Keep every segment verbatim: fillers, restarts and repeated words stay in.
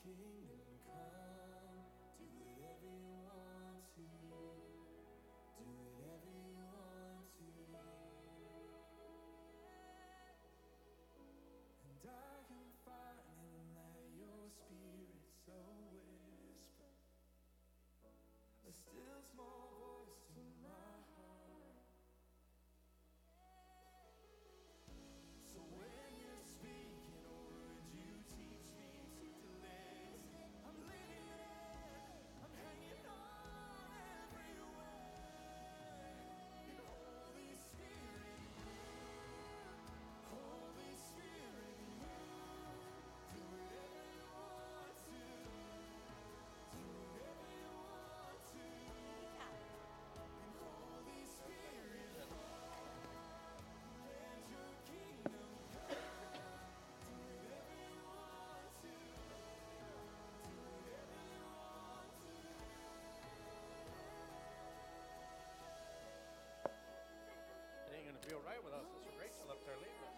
Feel right with us. Sister Rachel up there leading us.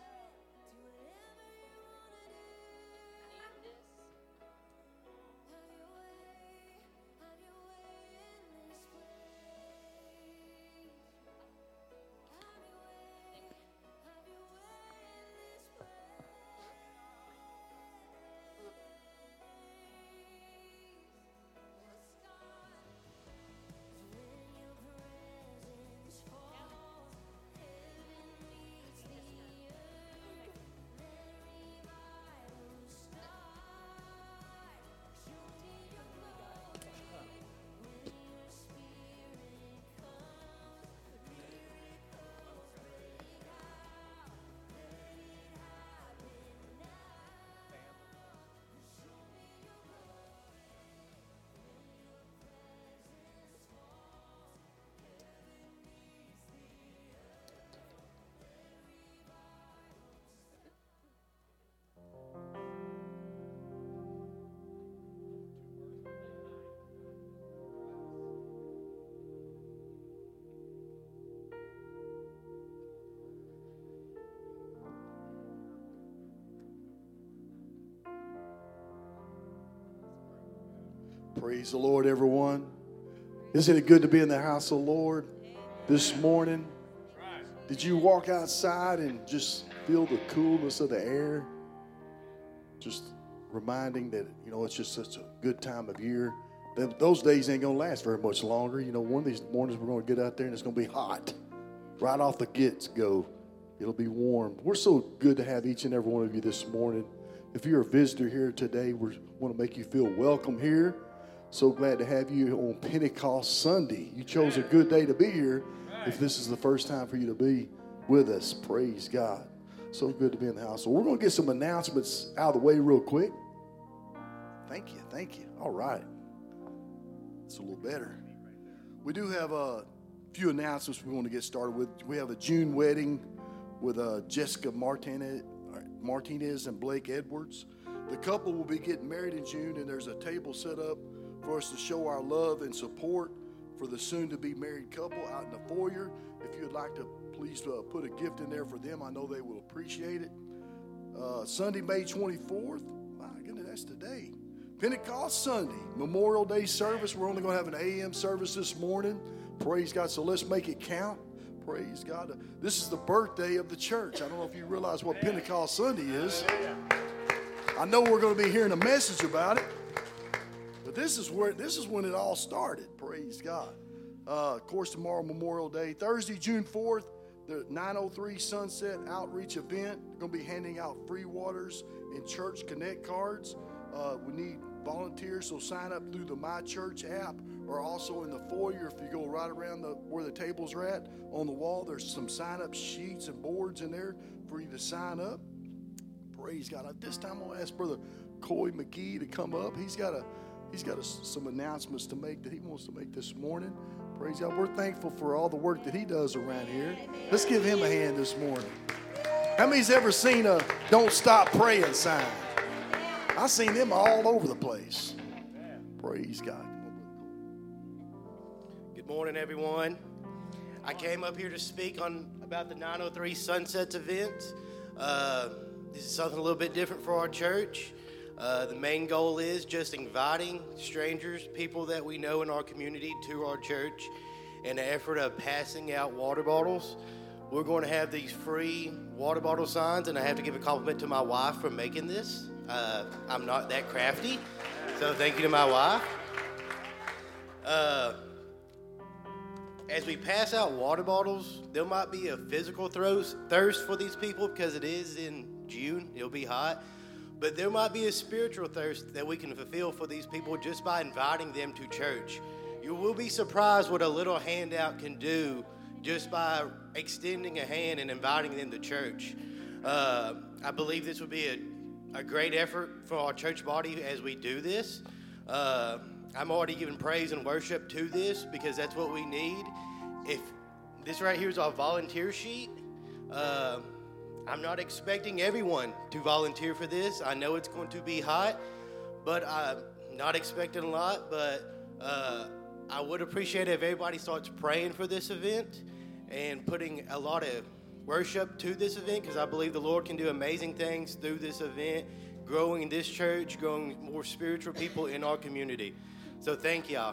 Praise the Lord, everyone. Isn't it good to be in the house of the Lord this morning? Did you walk outside and just feel the coolness of the air? Just reminding that, you know, it's just such a good time of year. Those days ain't going to last very much longer. You know, one of these mornings we're going to get out there and it's going to be hot. Right off the get-go, it'll be warm. We're so good to have each and every one of you this morning. If you're a visitor here today, we want to make you feel welcome here. So glad to have you on Pentecost Sunday. You chose a good day to be here if this is the first time for you to be with us. Praise God. So good to be in the house. So we're going to get some announcements out of the way real quick. Thank you. Thank you. All right. It's a little better. We do have a few announcements we want to get started with. We have a June wedding with uh, Jessica Martinez, Martinez and Blake Edwards. The couple will be getting married in June, and there's a table set up for us to show our love and support for the soon-to-be married couple out in the foyer. If you'd like to, please uh, put a gift in there for them. I know they will appreciate it. Uh, Sunday, May twenty-fourth. My goodness, that's today. Pentecost Sunday, Memorial Day service. We're only going to have an A M service this morning. Praise God. So let's make it count. Praise God. This is the birthday of the church. I don't know if you realize what Pentecost Sunday is. I know we're going to be hearing a message about it. But this is where this is when it all started. Praise God. Uh, of course, tomorrow, Memorial Day. Thursday, June fourth, the nine oh three Sunset Outreach event. We're going to be handing out free waters and church connect cards. Uh, we need volunteers, so sign up through the My Church app or also in the foyer. If you go right around the where the tables are at, on the wall, there's some sign-up sheets and boards in there for you to sign up. Praise God. At this time, I'll ask Brother Coy McGee to come up. He's got a He's got a, some announcements to make that he wants to make this morning. Praise God. We're thankful for all the work that he does around here. Let's give him a hand this morning. How many's ever seen a "Don't Stop Praying" sign? I've seen them all over the place. Praise God. Good morning, everyone. I came up here to speak on about the nine oh three Sunsets event. Uh, this is something a little bit different for our church. Uh, the main goal is just inviting strangers, people that we know in our community, to our church in an effort of passing out water bottles. We're going to have these free water bottle signs, and I have to give a compliment to my wife for making this. Uh, I'm not that crafty, so thank you to my wife. Uh, as we pass out water bottles, there might be a physical thirst for these people because it is in June. It'll be hot. But there might be a spiritual thirst that we can fulfill for these people just by inviting them to church. You will be surprised what a little handout can do just by extending a hand and inviting them to church. Uh, I believe this would be a, a great effort for our church body as we do this. Uh, I'm already giving praise and worship to this because that's what we need. If this right here is our volunteer sheet, uh, I'm not expecting everyone to volunteer for this. I know it's going to be hot, but I'm not expecting a lot. But uh, I would appreciate it if everybody starts praying for this event and putting a lot of worship to this event, because I believe the Lord can do amazing things through this event, growing this church, growing more spiritual people in our community. So thank y'all.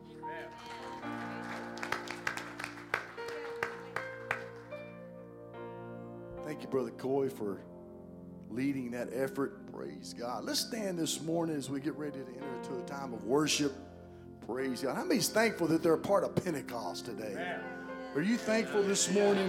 Thank you, Brother Coy, for leading that effort. Praise God. Let's stand this morning as we get ready to enter into a time of worship. Praise God. How many's thankful that they're a part of Pentecost today? Are you thankful this morning?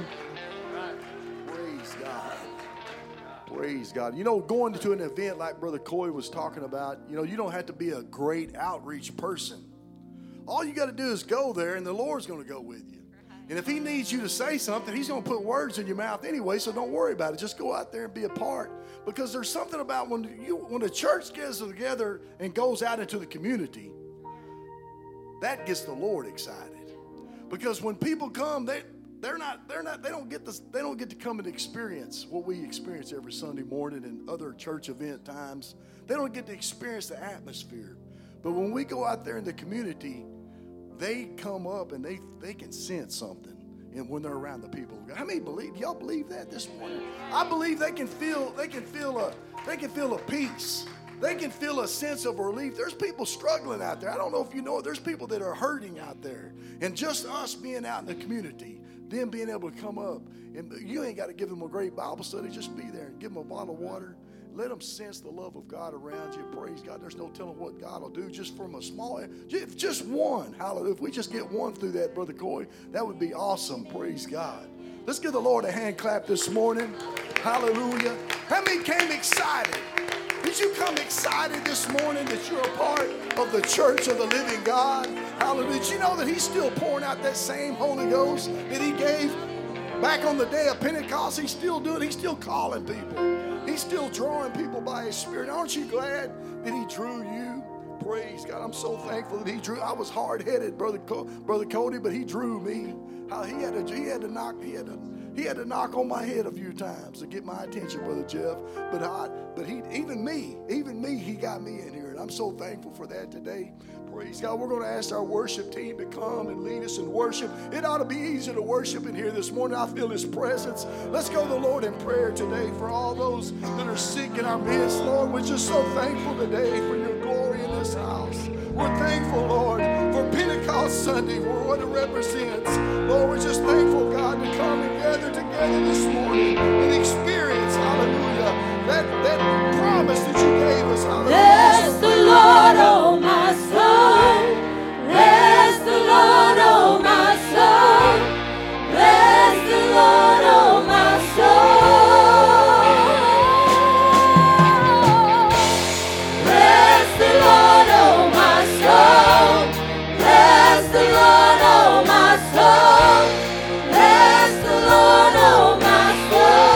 Praise God. Praise God. You know, going to an event like Brother Coy was talking about, you know, you don't have to be a great outreach person. All you got to do is go there, and the Lord's going to go with you. And if he needs you to say something, he's going to put words in your mouth anyway, so don't worry about it. Just go out there and be a part. Because there's something about when you when the church gets together and goes out into the community, that gets the Lord excited. Because when people come, they they're not they're not they don't get this they don't get to come and experience what we experience every Sunday morning and other church event times. They don't get to experience the atmosphere. But when we go out there in the community, they come up and they, they can sense something and when they're around the people. How many believe? Y'all believe that this morning? I believe they can feel they can feel a they can feel a peace. They can feel a sense of relief. There's people struggling out there. I don't know if you know it. There's people that are hurting out there. And just us being out in the community, them being able to come up, and you ain't got to give them a great Bible study. Just be there and give them a bottle of water. Let them sense the love of God around you. Praise God. There's no telling what God will do just from a small, if just one. Hallelujah. If we just get one through that, Brother Coy, that would be awesome. Praise God. Let's give the Lord a hand clap this morning. Hallelujah. How many came excited? Did you come excited this morning that you're a part of the church of the living God? Hallelujah. Did you know that he's still pouring out that same Holy Ghost that he gave back on the day of Pentecost? He's still doing it. He's still calling people. He's still drawing people by his Spirit. Aren't you glad that he drew you? Praise God. I'm so thankful that he drew. I was hard-headed, Brother Co- Brother Cody, but he drew me. How he had to he had to knock he had to he had to knock on my head a few times to get my attention, Brother Jeff. But I but he even me, even me, he got me in here. And I'm so thankful for that today. Praise God. We're going to ask our worship team to come and lead us in worship. It ought to be easy to worship in here this morning. I feel his presence. Let's go to the Lord in prayer today for all those that are sick in our midst. Lord, we're just so thankful today for your glory in this house. We're thankful, Lord, for Pentecost Sunday, for what it represents. Lord, we're just thankful, God, to come and gather together this morning and experience, hallelujah, that, that promise that you gave us. Hallelujah. Bless the Lord, oh my soul. Bless the Lord, oh my soul. Bless the Lord, oh my soul. Bless the Lord, oh my soul. Bless the Lord, oh my soul. Bless the Lord, oh my soul.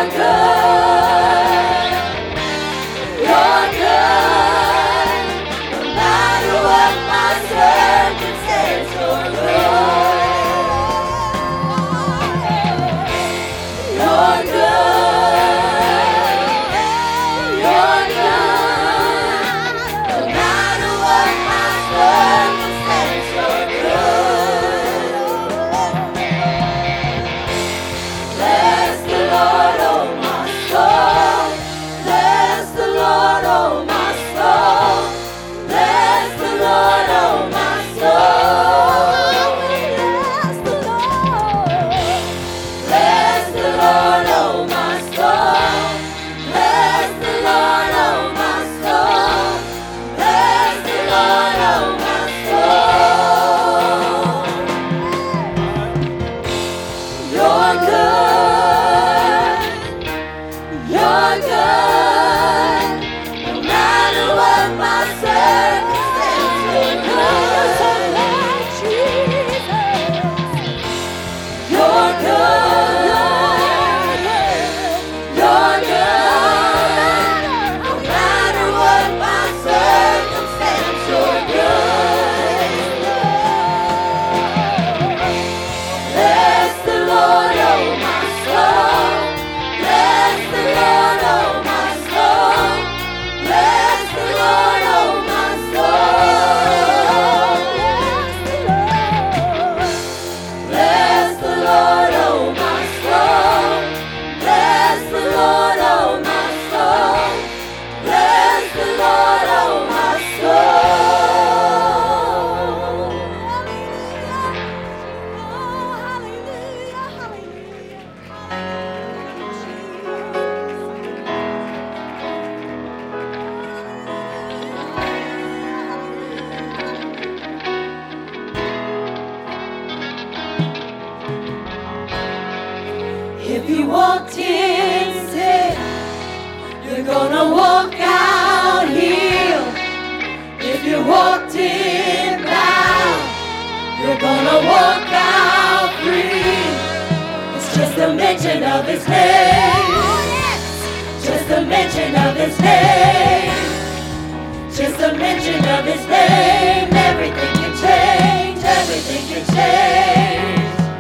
If you walked in sick, you're gonna walk out healed. If you walked in bound, you're gonna walk out free. It's just a mention of his name. Just a mention of his name. Just a mention of his name. Everything can change. Everything can change.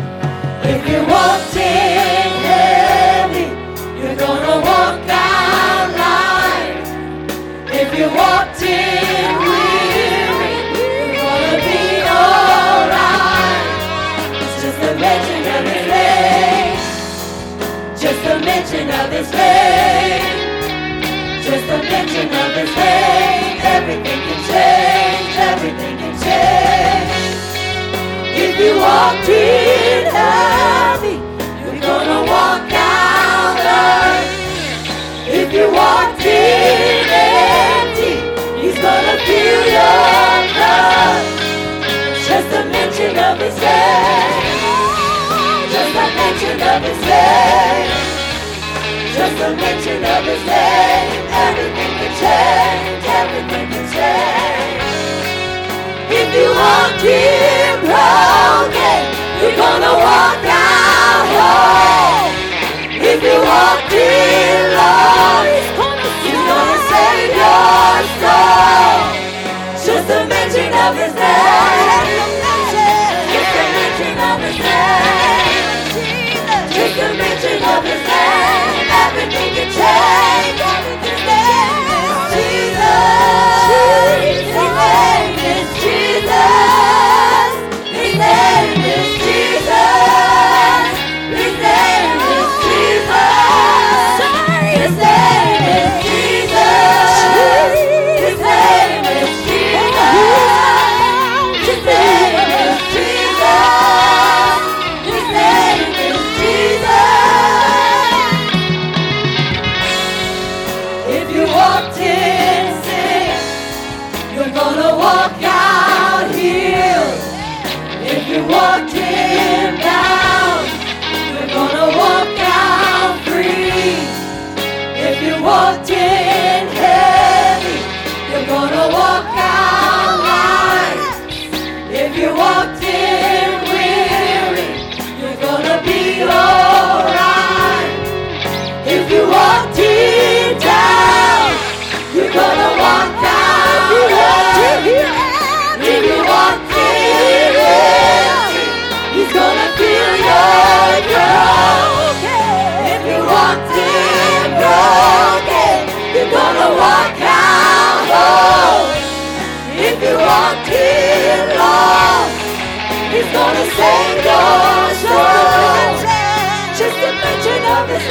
If you walked in heavy, you're gonna walk out light. If you walked in weary, you're gonna be alright. It's just a mention of his name. Just a mention of his name. Just a mention of his name. Everything can change. Everything can change. If you walked in heavy, you're gonna walk out light. If you walked in empty, he's gonna fill your cup. Just a mention of his name. Just a mention of his name. Just a mention of his name. Everything can change. Everything can change. If you walked in broken, you're gonna walk out whole. If you walked in lost, he's gonna save your soul. Just a mention of his name. Just a mention of his name. Just a mention of his name. Everything can change. His name is Jesus. His name is Jesus. His name is Jesus. His name is Jesus. His name is Jesus. His name is Jesus. His name is Jesus. His name is Jesus. gonna save your soul. Just a mention of his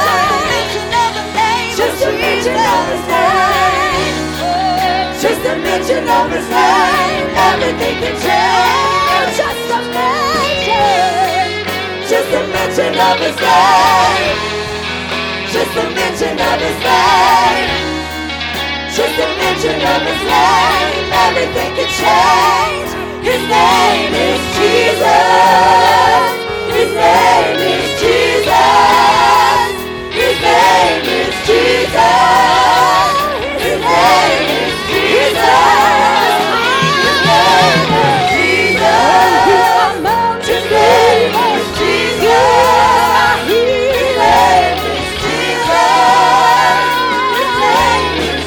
name. Just a mention of his name. Just a mention of his name. Everything can change. Just a mention. Just a mention of his name. Just a mention of his name. Just a mention of his name. Everything can change. His name is Jesus. His name is Jesus. His name is Jesus. His name is Jesus. His name is Jesus. His name is Jesus. His name is Jesus. His name is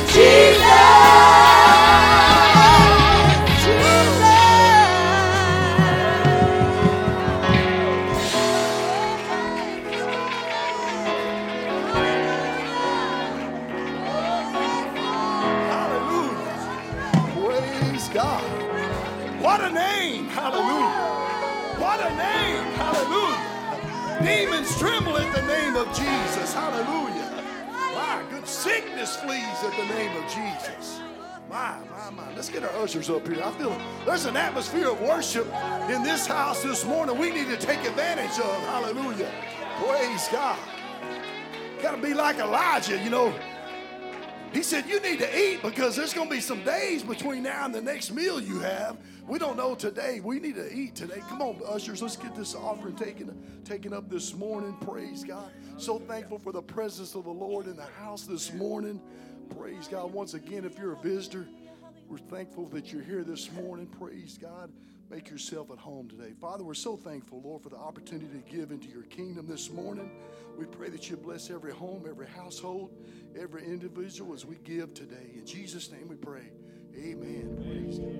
Demons tremble at the name of Jesus. Hallelujah. My good sickness flees at the name of Jesus. My, my, my. Let's get our ushers up here. I feel there's an atmosphere of worship in this house this morning we need to take advantage of. Hallelujah. Praise God. Got to be like Elijah, you know. He said, you need to eat because there's going to be some days between now and the next meal you have. We don't know today. We need to eat today. Come on, ushers. Let's get this offering taken, taken up this morning. Praise God. So thankful for the presence of the Lord in the house this morning. Praise God. Once again, if you're a visitor, we're thankful that you're here this morning. Praise God. Make yourself at home today. Father, we're so thankful, Lord, for the opportunity to give into your kingdom this morning. We pray that you bless every home, every household, every individual as we give today. In Jesus' name we pray. Amen. Praise God.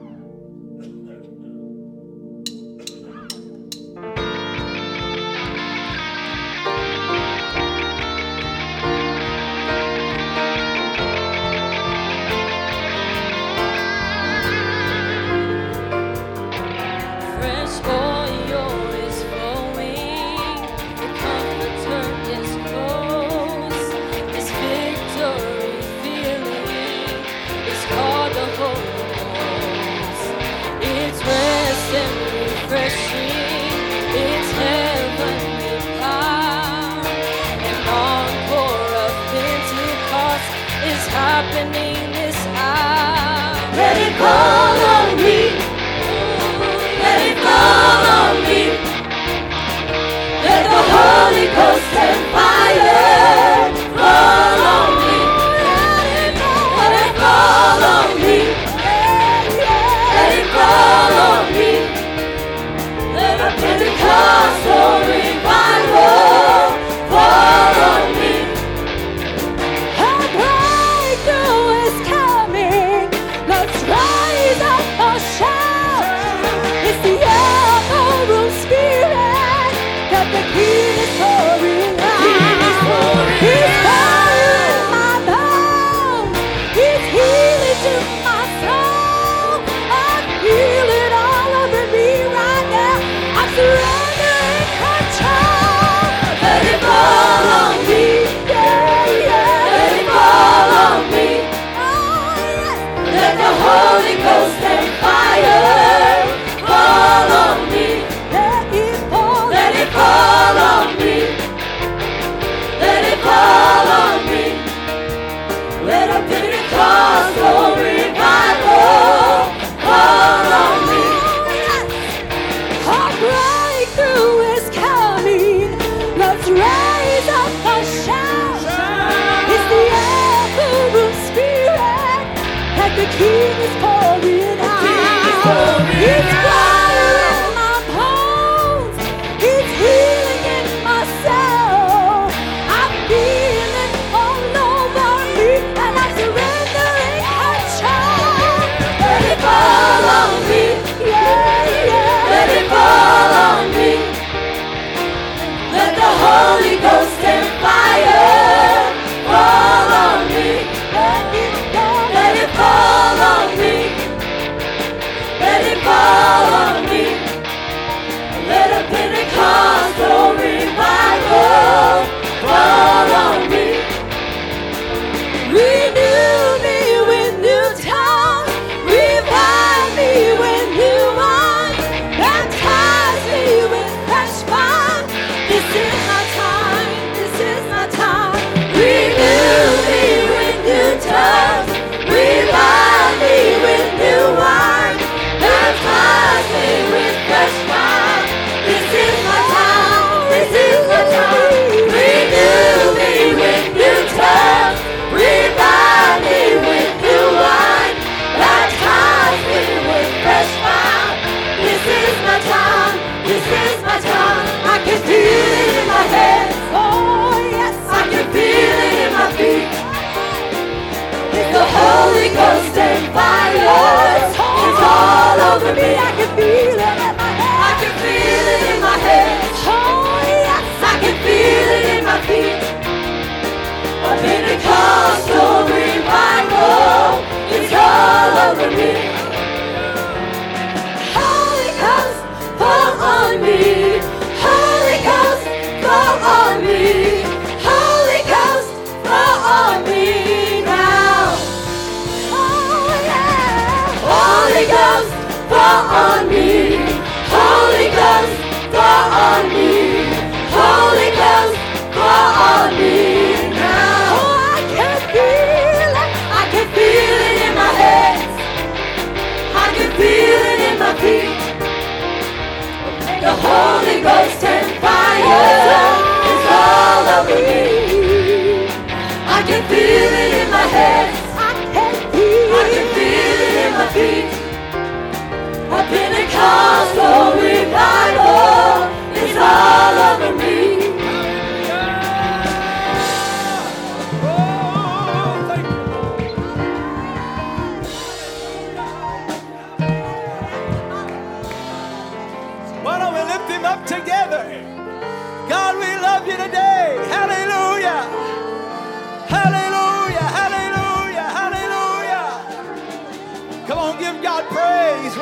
Happening this hour. Let it fall on me. Let it fall on me. Let the Holy Ghost and fire fall on me. Let it fall on me. Let it fall on me. Let a Pentecostal revival fall on me. Holy Ghost and fire fall on me. Let it fall, let it fall on me. Let it fall on me. Let a Pentecostal revival fall on me. A breakthrough is coming. Let's raise up a shout. It's the upper room spirit that the King is pouring out. It's fire in my bones. It's healing in my soul. I feel it all over me, and I'm surrendering control. Let it fall on me. Yeah, yeah. Let it fall on me. Let the Holy Ghost and fire fall on me. Let it fall. Let it fall on me. Let it fall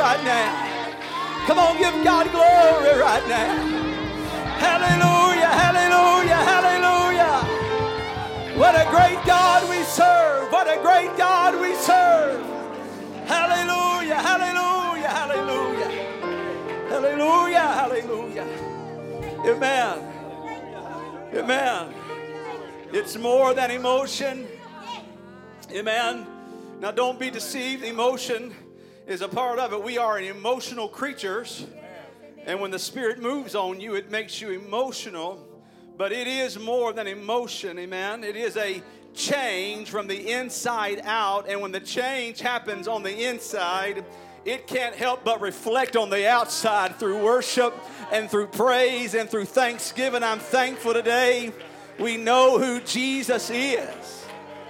right now. Come on, give God glory right now. Hallelujah, hallelujah, hallelujah. What a great God we serve. What a great God we serve. Hallelujah, hallelujah, hallelujah. Hallelujah, hallelujah. Amen. Amen. It's more than emotion. Amen. Now don't be deceived. Emotion is a part of it. We are emotional creatures. And when the Spirit moves on you, it makes you emotional. But it is more than emotion. Amen. It is a change from the inside out. And when the change happens on the inside, it can't help but reflect on the outside through worship and through praise and through thanksgiving. I'm thankful today. We know who Jesus is.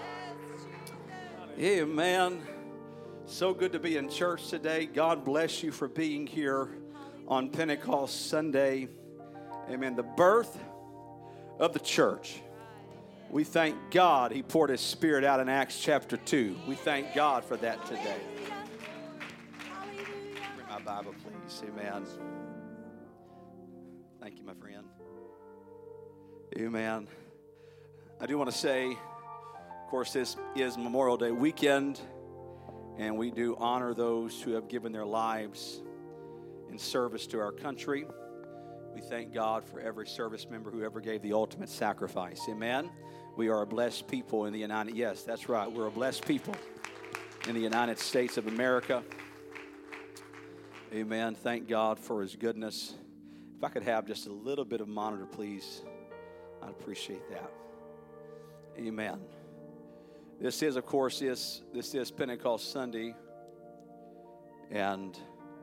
Amen. So good to be in church today. God bless you for being here on Pentecost Sunday. Amen. The birth of the church. We thank God He poured His Spirit out in Acts chapter two. We thank God for that today. Bring my Bible, please. Amen. Thank you, my friend. Amen. I do want to say, of course, this is Memorial Day weekend, and we do honor those who have given their lives in service to our country. We thank God for every service member who ever gave the ultimate sacrifice. Amen. We are a blessed people in the United, yes, that's right. We're a blessed people in the United States of America. Amen. Thank God for His goodness. If I could have just a little bit of monitor, please, I'd appreciate that. Amen. This is, of course, this, this is Pentecost Sunday. And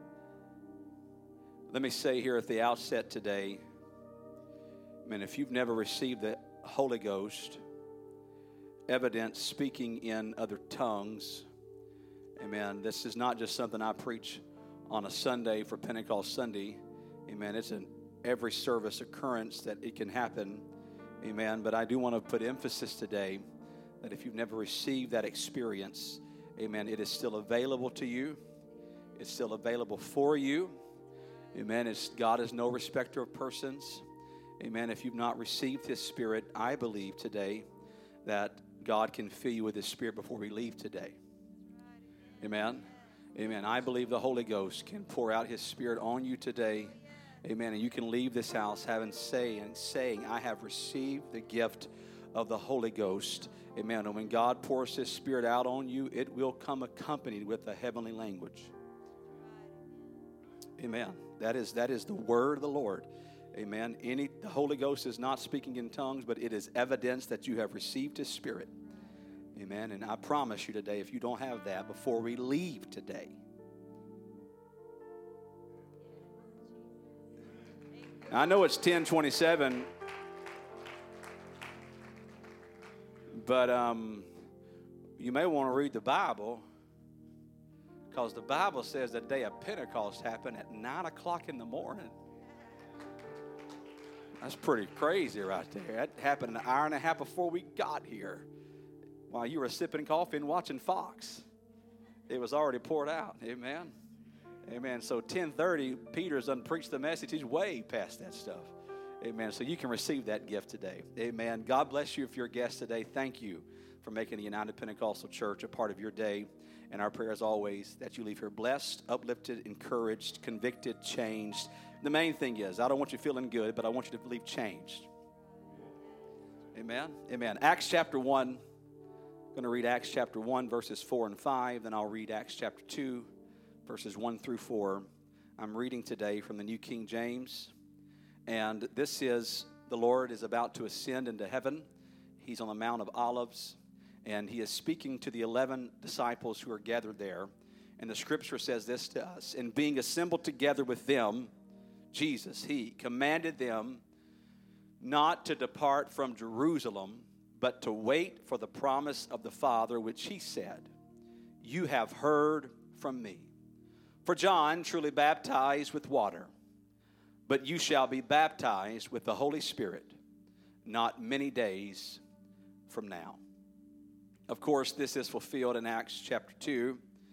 let me say here at the outset today, I mean, if you've never received the Holy Ghost, evidence speaking in other tongues, amen, this is not just something I preach on a Sunday for Pentecost Sunday. Amen. It's an every service occurrence that it can happen. Amen. But I do want to put emphasis today that if you've never received that experience, amen, it is still available to you. It's still available for you. Amen. It's, God is no respecter of persons. Amen. If you've not received His Spirit, I believe today that God can fill you with His Spirit before we leave today. Amen. Amen. I believe the Holy Ghost can pour out His Spirit on you today. Amen. And you can leave this house having saying, saying, I have received the gift of the Holy Ghost. Amen. And when God pours His Spirit out on you, it will come accompanied with a heavenly language. Amen. That is that is the word of the Lord. Amen. Any the Holy Ghost is not speaking in tongues, but it is evidence that you have received His Spirit. Amen. And I promise you today, if you don't have that, before we leave today, I know it's ten twenty-seven, but um, you may want to read the Bible, because the Bible says the day of Pentecost happened at nine o'clock in the morning. That's pretty crazy right there. That happened an hour and a half before we got here, while you were sipping coffee and watching Fox. It was already poured out. Amen. Amen. So ten thirty, Peter's done preached the message. He's way past that stuff. Amen. So you can receive that gift today. Amen. God bless you if you're a guest today. Thank you for making the United Pentecostal Church a part of your day. And our prayer is always that you leave here blessed, uplifted, encouraged, convicted, changed. The main thing is, I don't want you feeling good, but I want you to leave changed. Amen. Amen. Acts chapter one. I'm going to read Acts chapter one, verses four and five. Then I'll read Acts chapter two. Verses one through four. I'm reading today from the New King James. And this is, the Lord is about to ascend into heaven. He's on the Mount of Olives. And He is speaking to the eleven disciples who are gathered there. And the scripture says this to us. And being assembled together with them, Jesus, He commanded them not to depart from Jerusalem, but to wait for the promise of the Father, which He said, you have heard from me. For John truly baptized with water, but you shall be baptized with the Holy Spirit not many days from now. Of course, this is fulfilled in Acts chapter two.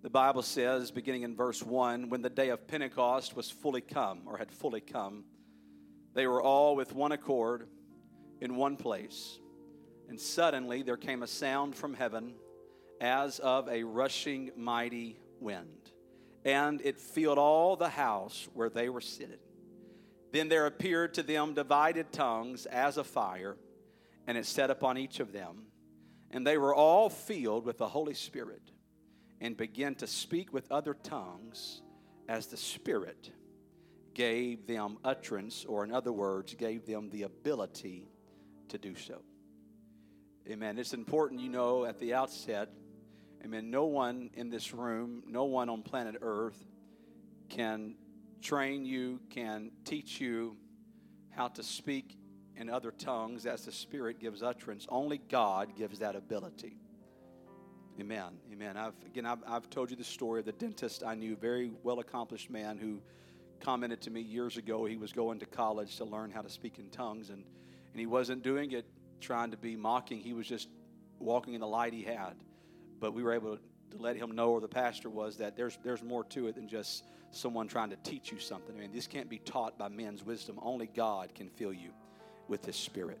The Bible says, beginning in verse one, when the day of Pentecost was fully come, or had fully come, they were all with one accord in one place. And suddenly there came a sound from heaven as of a rushing mighty wind, and it filled all the house where they were sitting. Then there appeared to them divided tongues as of fire, and it sat upon each of them. And they were all filled with the Holy Spirit, and began to speak with other tongues as the Spirit gave them utterance, or in other words, gave them the ability to do so. Amen. It's important, you know, at the outset, amen, no one in this room, no one on planet Earth can train you, can teach you how to speak in other tongues as the Spirit gives utterance. Only God gives that ability. Amen. Amen. I've, again, I've, I've told you the story of the dentist I knew, very well-accomplished man who commented to me years ago he was going to college to learn how to speak in tongues, and, and he wasn't doing it trying to be mocking. He was just walking in the light he had. But we were able to let him know, or the pastor was, that there's there's more to it than just someone trying to teach you something. I mean, this can't be taught by men's wisdom. Only God can fill you with His Spirit.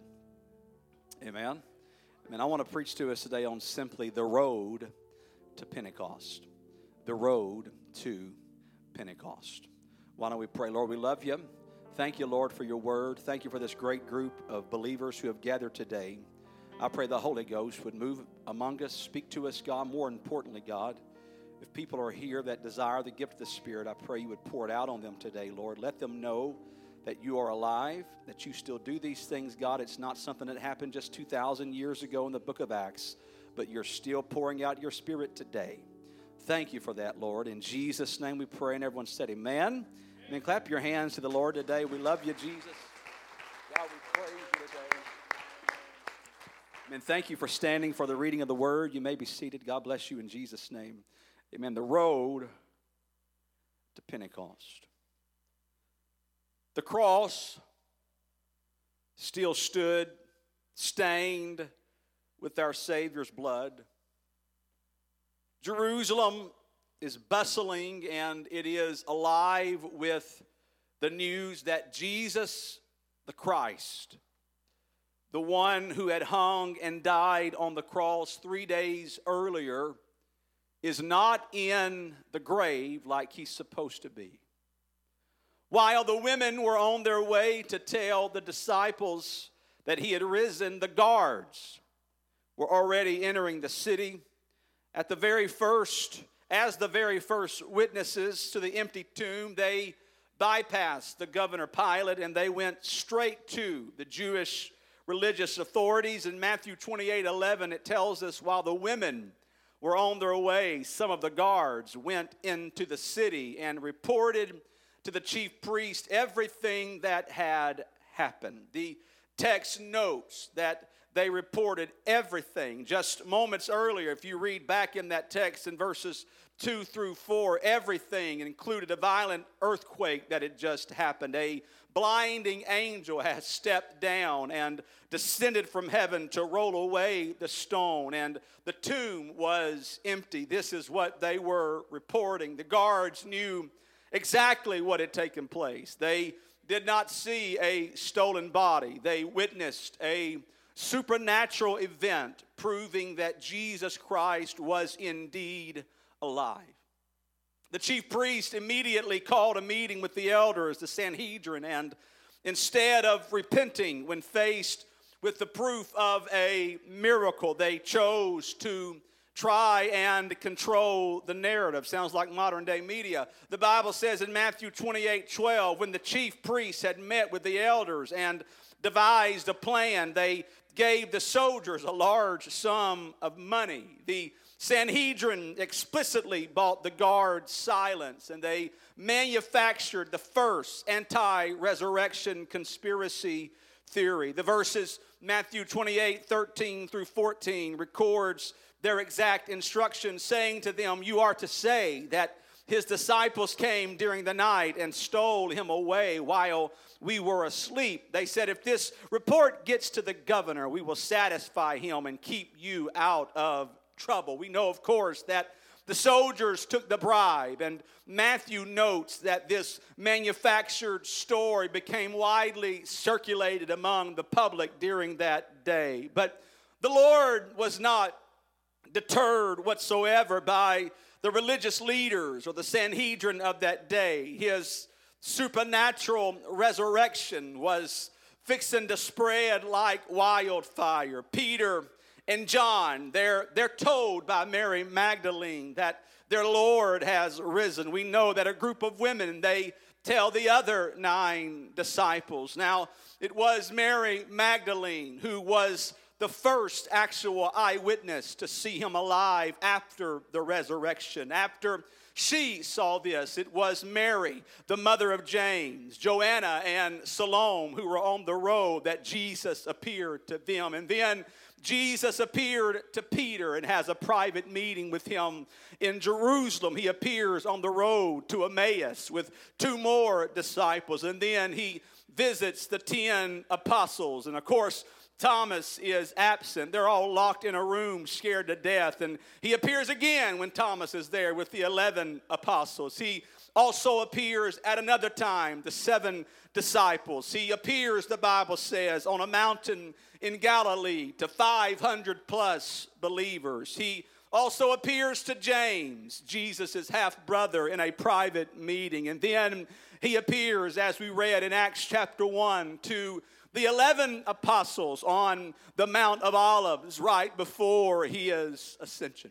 Amen. Amen. I want to preach to us today on simply the road to Pentecost. The road to Pentecost. Why don't we pray? Lord, we love you. Thank you, Lord, for your word. Thank you for this great group of believers who have gathered today. I pray the Holy Ghost would move among us, speak to us, God. More importantly, God, if people are here that desire the gift of the Spirit, I pray you would pour it out on them today, Lord. Let them know that you are alive, that you still do these things, God. It's not something that happened just two thousand years ago in the book of Acts, but you're still pouring out your Spirit today. Thank you for that, Lord. In Jesus' name we pray, and everyone said amen. Amen. Clap your hands to the Lord today. We love you, Jesus. God, we praise you today. Amen. Thank you for standing for the reading of the word. You may be seated. God bless you in Jesus' name. Amen. The road to Pentecost. The cross still stood stained with our Savior's blood. Jerusalem is bustling, and it is alive with the news that Jesus, the Christ, the one who had hung and died on the cross three days earlier, is not in the grave like he's supposed to be. While the women were on their way to tell the disciples that he had risen, the guards were already entering the city. At the very first, as the very first witnesses to the empty tomb, they bypassed the governor Pilate and they went straight to the Jewish religious authorities. In Matthew twenty-eight eleven, it tells us while the women were on their way, some of the guards went into the city and reported to the chief priest everything that had happened. The text notes that they reported everything. Just moments earlier, if you read back in that text in verses two through four, everything included a violent earthquake that had just happened. A blinding angel has stepped down and descended from heaven to roll away the stone, and the tomb was empty. This is what they were reporting. The guards knew exactly what had taken place. They did not see a stolen body. They witnessed a supernatural event proving that Jesus Christ was indeed alive. The chief priest immediately called a meeting with the elders, the Sanhedrin, and instead of repenting when faced with the proof of a miracle, they chose to try and control the narrative. Sounds like modern day media. The Bible says in Matthew twenty-eight twelve, when the chief priests had met with the elders and devised a plan, they gave the soldiers a large sum of money. The Sanhedrin explicitly bought the guards' silence, and they manufactured the first anti-resurrection conspiracy theory. The verses Matthew twenty-eight thirteen through fourteen records their exact instructions, saying to them, "You are to say that his disciples came during the night and stole him away while we were asleep. They said, if this report gets to the governor, we will satisfy him and keep you out of trouble." We know, of course, that the soldiers took the bribe. And Matthew notes that this manufactured story became widely circulated among the public during that day. But the Lord was not deterred whatsoever by the religious leaders or the Sanhedrin of that day. His supernatural resurrection was fixing to spread like wildfire. Peter and John, they're, they're told by Mary Magdalene that their Lord has risen. We know that a group of women, they tell the other nine disciples. Now, it was Mary Magdalene who was the first actual eyewitness to see him alive after the resurrection. After she saw this, it was Mary, the mother of James, Joanna, and Salome, who were on the road that Jesus appeared to them. And then Jesus appeared to Peter and has a private meeting with him in Jerusalem. He appears on the road to Emmaus with two more disciples. And then he visits the ten apostles. And of course, Thomas is absent. They're all locked in a room, scared to death. And he appears again when Thomas is there with the eleven apostles. He also appears at another time, the seven disciples. He appears, the Bible says, on a mountain in Galilee to five hundred plus believers. He also appears to James, Jesus' half-brother, in a private meeting. And then he appears, as we read in Acts chapter one, to the eleven apostles on the Mount of Olives right before his ascension.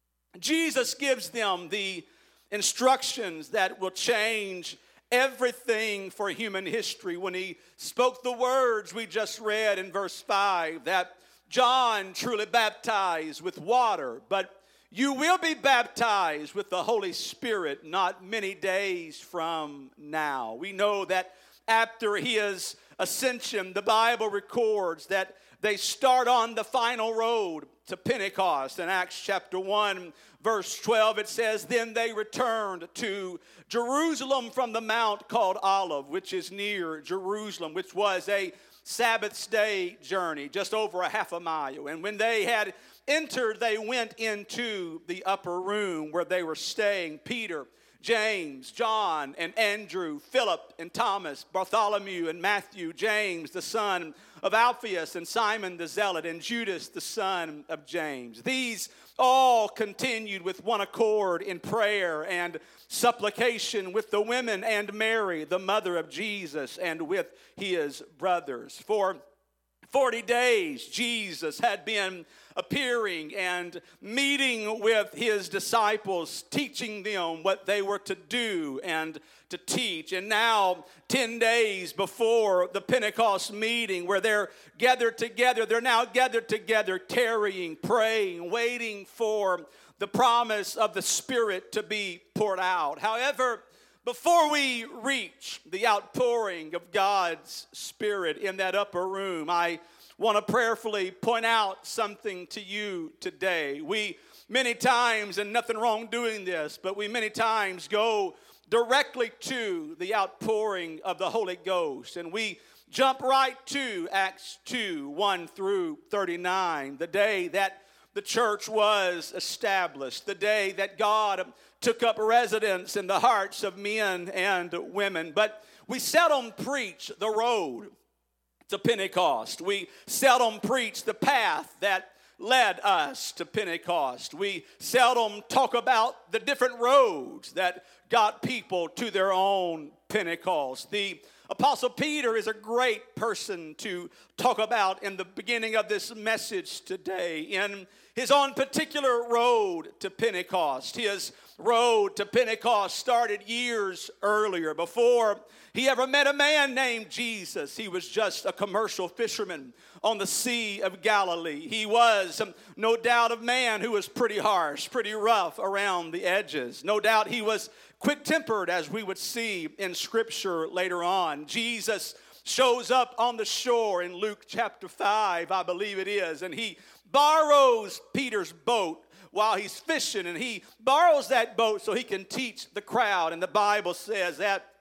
Jesus gives them the instructions that will change everything for human history when he spoke the words we just read in verse five, that John truly baptized with water, but you will be baptized with the Holy Spirit not many days from now. We know that after his ascension, the Bible records that they start on the final road to Pentecost. In Acts chapter one, verse twelve, it says, then they returned to Jerusalem from the mount called Olive, which is near Jerusalem, which was a Sabbath day journey, just over a half a mile. And when they had entered, they went into the upper room where they were staying. Peter, James, John, and Andrew, Philip and Thomas, Bartholomew and Matthew, James, the son of Alphaeus, and Simon the Zealot, and Judas, the son of James. These all continued with one accord in prayer and supplication with the women and Mary, the mother of Jesus, and with his brothers. For forty days, Jesus had been appearing and meeting with his disciples, teaching them what they were to do and to teach. And now, ten days before the Pentecost meeting where they're gathered together, they're now gathered together, tarrying, praying, waiting for the promise of the Spirit to be poured out. However, before we reach the outpouring of God's Spirit in that upper room, I want to prayerfully point out something to you today. We many times, and nothing wrong doing this, but we many times go directly to the outpouring of the Holy Ghost. And we jump right to Acts two, one through thirty-nine, the day that the church was established, the day that God took up residence in the hearts of men and women. But we seldom preach the road to Pentecost. We seldom preach the path that led us to Pentecost. We seldom talk about the different roads that got people to their own Pentecost. The Apostle Peter is a great person to talk about in the beginning of this message today. In his own particular road to Pentecost, his road to Pentecost started years earlier. Before he ever met a man named Jesus, he was just a commercial fisherman on the Sea of Galilee. He was, um, no doubt, a man who was pretty harsh, pretty rough around the edges. No doubt he was quick-tempered, as we would see in Scripture later on. Jesus shows up on the shore in Luke chapter five, I believe it is, and he borrows Peter's boat while he's fishing, and he borrows that boat so he can teach the crowd. And the Bible says that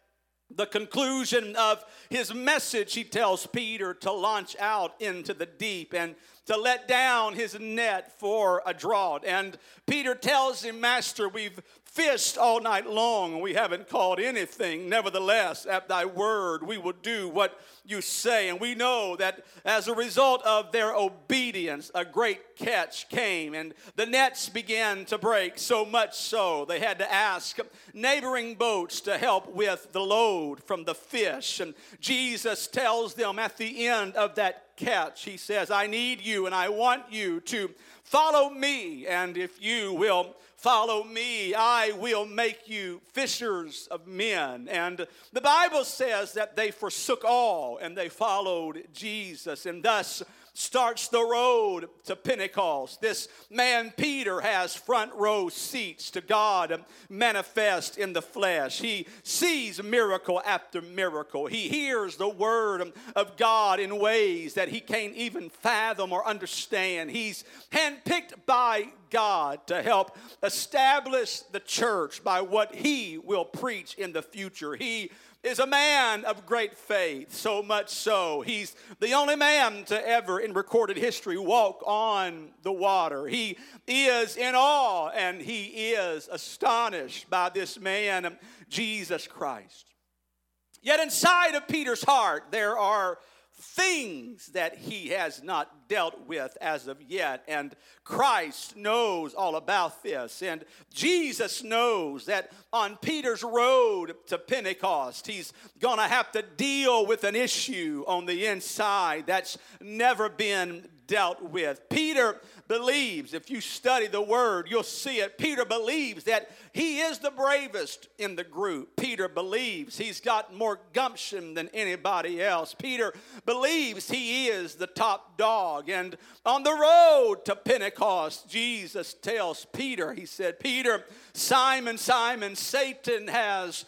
the conclusion of his message, he tells Peter to launch out into the deep and to let down his net for a draught. And Peter tells him, Master, we've fished all night long and we haven't caught anything. Nevertheless, at thy word, we will do what you say. And we know that as a result of their obedience, a great catch came and the nets began to break, so much so they had to ask neighboring boats to help with the load from the fish. And Jesus tells them at the end of that catch, he says, I need you and I want you to follow me, and if you will follow me, I will make you fishers of men. And the Bible says that they forsook all and they followed Jesus, and thus starts the road to Pentecost. This man Peter has front row seats to God manifest in the flesh. He sees miracle after miracle. He hears the word of God in ways that he can't even fathom or understand. He's handpicked by God to help establish the church by what he will preach in the future. He is a man of great faith, so much so he's the only man to ever in recorded history walk on the water. He is in awe and he is astonished by this man, Jesus Christ. Yet inside of Peter's heart there are things that he has not dealt with as of yet, and Christ knows all about this, and Jesus knows that on Peter's road to Pentecost he's gonna have to deal with an issue on the inside that's never been dealt with. Peter believes, if you study the word, you'll see it. Peter believes that he is the bravest in the group. Peter believes he's got more gumption than anybody else. Peter believes he is the top dog. And on the road to Pentecost, Jesus tells Peter, he said, Peter, Simon, Simon, Satan has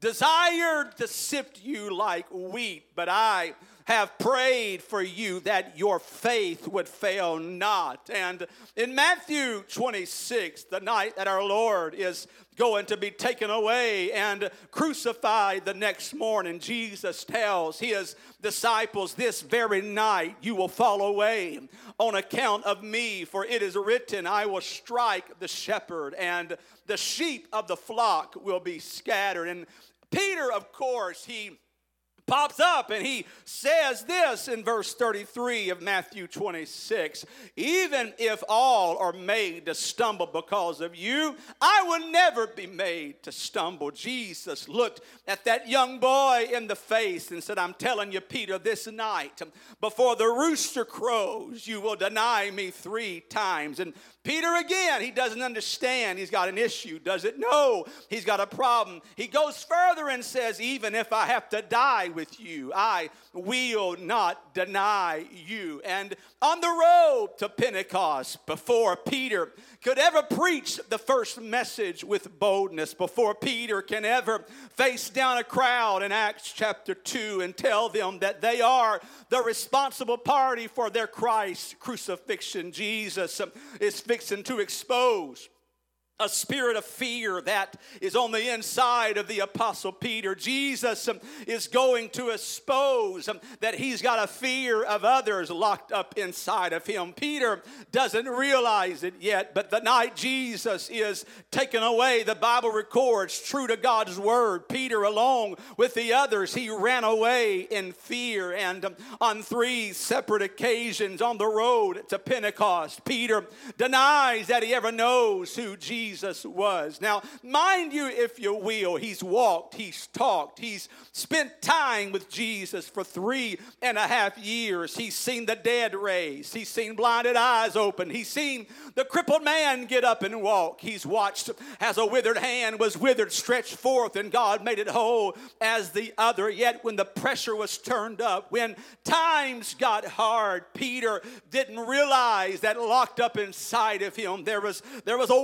desired to sift you like wheat, but I have prayed for you that your faith would fail not. And in Matthew twenty-six, the night that our Lord is going to be taken away and crucified the next morning, Jesus tells his disciples, this very night you will fall away on account of me, for it is written, I will strike the shepherd and the sheep of the flock will be scattered. And Peter, of course, he pops up and he says this in verse thirty-three of Matthew twenty-six, even if all are made to stumble because of you, I will never be made to stumble. Jesus looked at that young boy in the face and said, I'm telling you, Peter, this night before the rooster crows, you will deny me three times. And Peter, again, he doesn't understand. He's got an issue. Doesn't know he's got a problem. He goes further and says, even if I have to die with you, I will not deny you. And on the road to Pentecost, before Peter could ever preach the first message with boldness, before Peter can ever face down a crowd in Acts chapter two and tell them that they are the responsible party for their Christ crucifixion, Jesus is fixing to expose a spirit of fear that is on the inside of the Apostle Peter. Jesus um, is going to expose um, that he's got a fear of others locked up inside of him. Peter doesn't realize it yet, but the night Jesus is taken away, the Bible records, true to God's word, Peter, along with the others, he ran away in fear. And um, on three separate occasions on the road to Pentecost, Peter denies that he ever knows who Jesus Jesus was. Now, mind you, if you will, he's walked, he's talked, he's spent time with Jesus for three and a half years. He's seen the dead raised. He's seen blinded eyes open. He's seen the crippled man get up and walk. He's watched as a withered hand was withered, stretched forth, and God made it whole as the other. Yet when the pressure was turned up, when times got hard, Peter didn't realize that locked up inside of him, there was, there was a war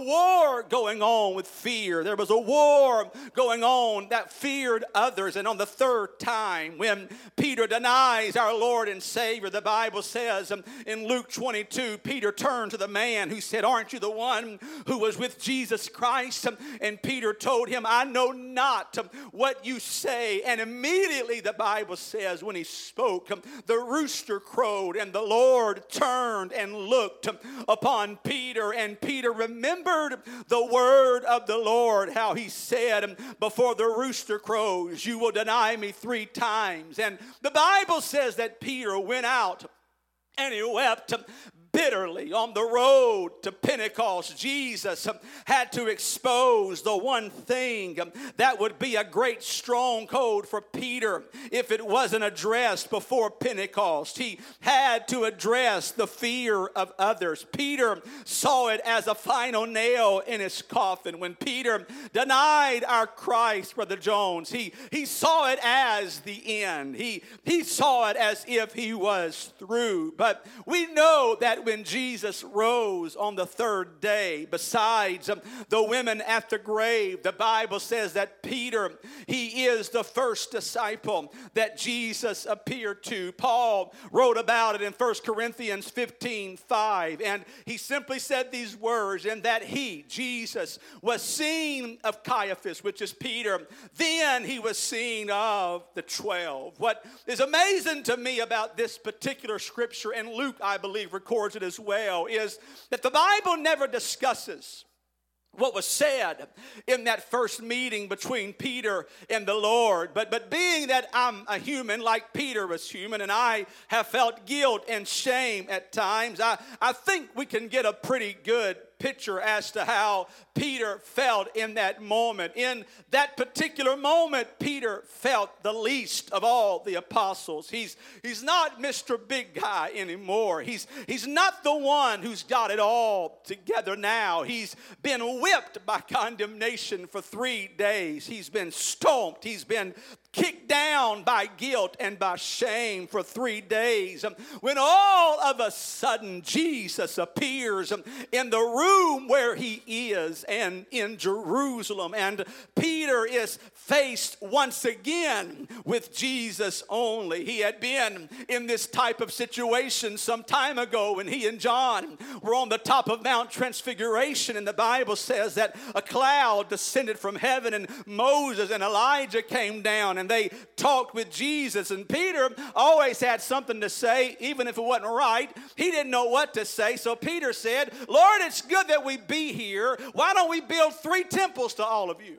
war going on with fear. There was a war going on that feared others. And on the third time, when Peter denies our Lord and Savior, the Bible says um, in Luke twenty-two, Peter turned to the man who said, "Aren't you the one who was with Jesus Christ?" Um, and Peter told him, "I know not um, what you say." And immediately the Bible says when he spoke, um, the rooster crowed, and the Lord turned and looked um, upon Peter. And Peter remembered the word of the Lord, how he said, um, before the rooster crows, you will deny me three times. And the Bible says that Peter went out and he wept bitterly on the road to Pentecost. Jesus had to expose the one thing that would be a great stronghold for Peter if it wasn't addressed before Pentecost. He had to address the fear of others. Peter saw it as a final nail in his coffin. When Peter denied our Christ, Brother Jones, he, he saw it as the end. He, he saw it as if he was through. But we know that when Jesus rose on the third day, besides um, the women at the grave, the Bible says that Peter, he is the first disciple that Jesus appeared to. Paul wrote about it in First Corinthians fifteen five, and he simply said these words, and that he, Jesus, was seen of Caiaphas, which is Peter. Then he was seen of the twelve. What is amazing to me about this particular scripture, and Luke, I believe, records it as well, is that the Bible never discusses what was said in that first meeting between Peter and the Lord. But, but being that I'm a human like Peter was human, and I have felt guilt and shame at times, I, I think we can get a pretty good picture as to how Peter felt in that moment. In that particular moment, Peter felt the least of all the apostles. He's, he's not Mister Big Guy anymore. He's, he's not the one who's got it all together now. He's been whipped by condemnation for three days. He's been stomped. He's been kicked down by guilt and by shame for three days. When all of a sudden Jesus appears in the room where he is and in Jerusalem, and Peter is faced once again with Jesus only. He had been in this type of situation some time ago when he and John were on the top of Mount Transfiguration, and the Bible says that a cloud descended from heaven and Moses and Elijah came down and they talked with Jesus. And Peter always had something to say, even if it wasn't right. He didn't know what to say. So Peter said, "Lord, it's good that we be here. Why don't we build three temples to all of you?"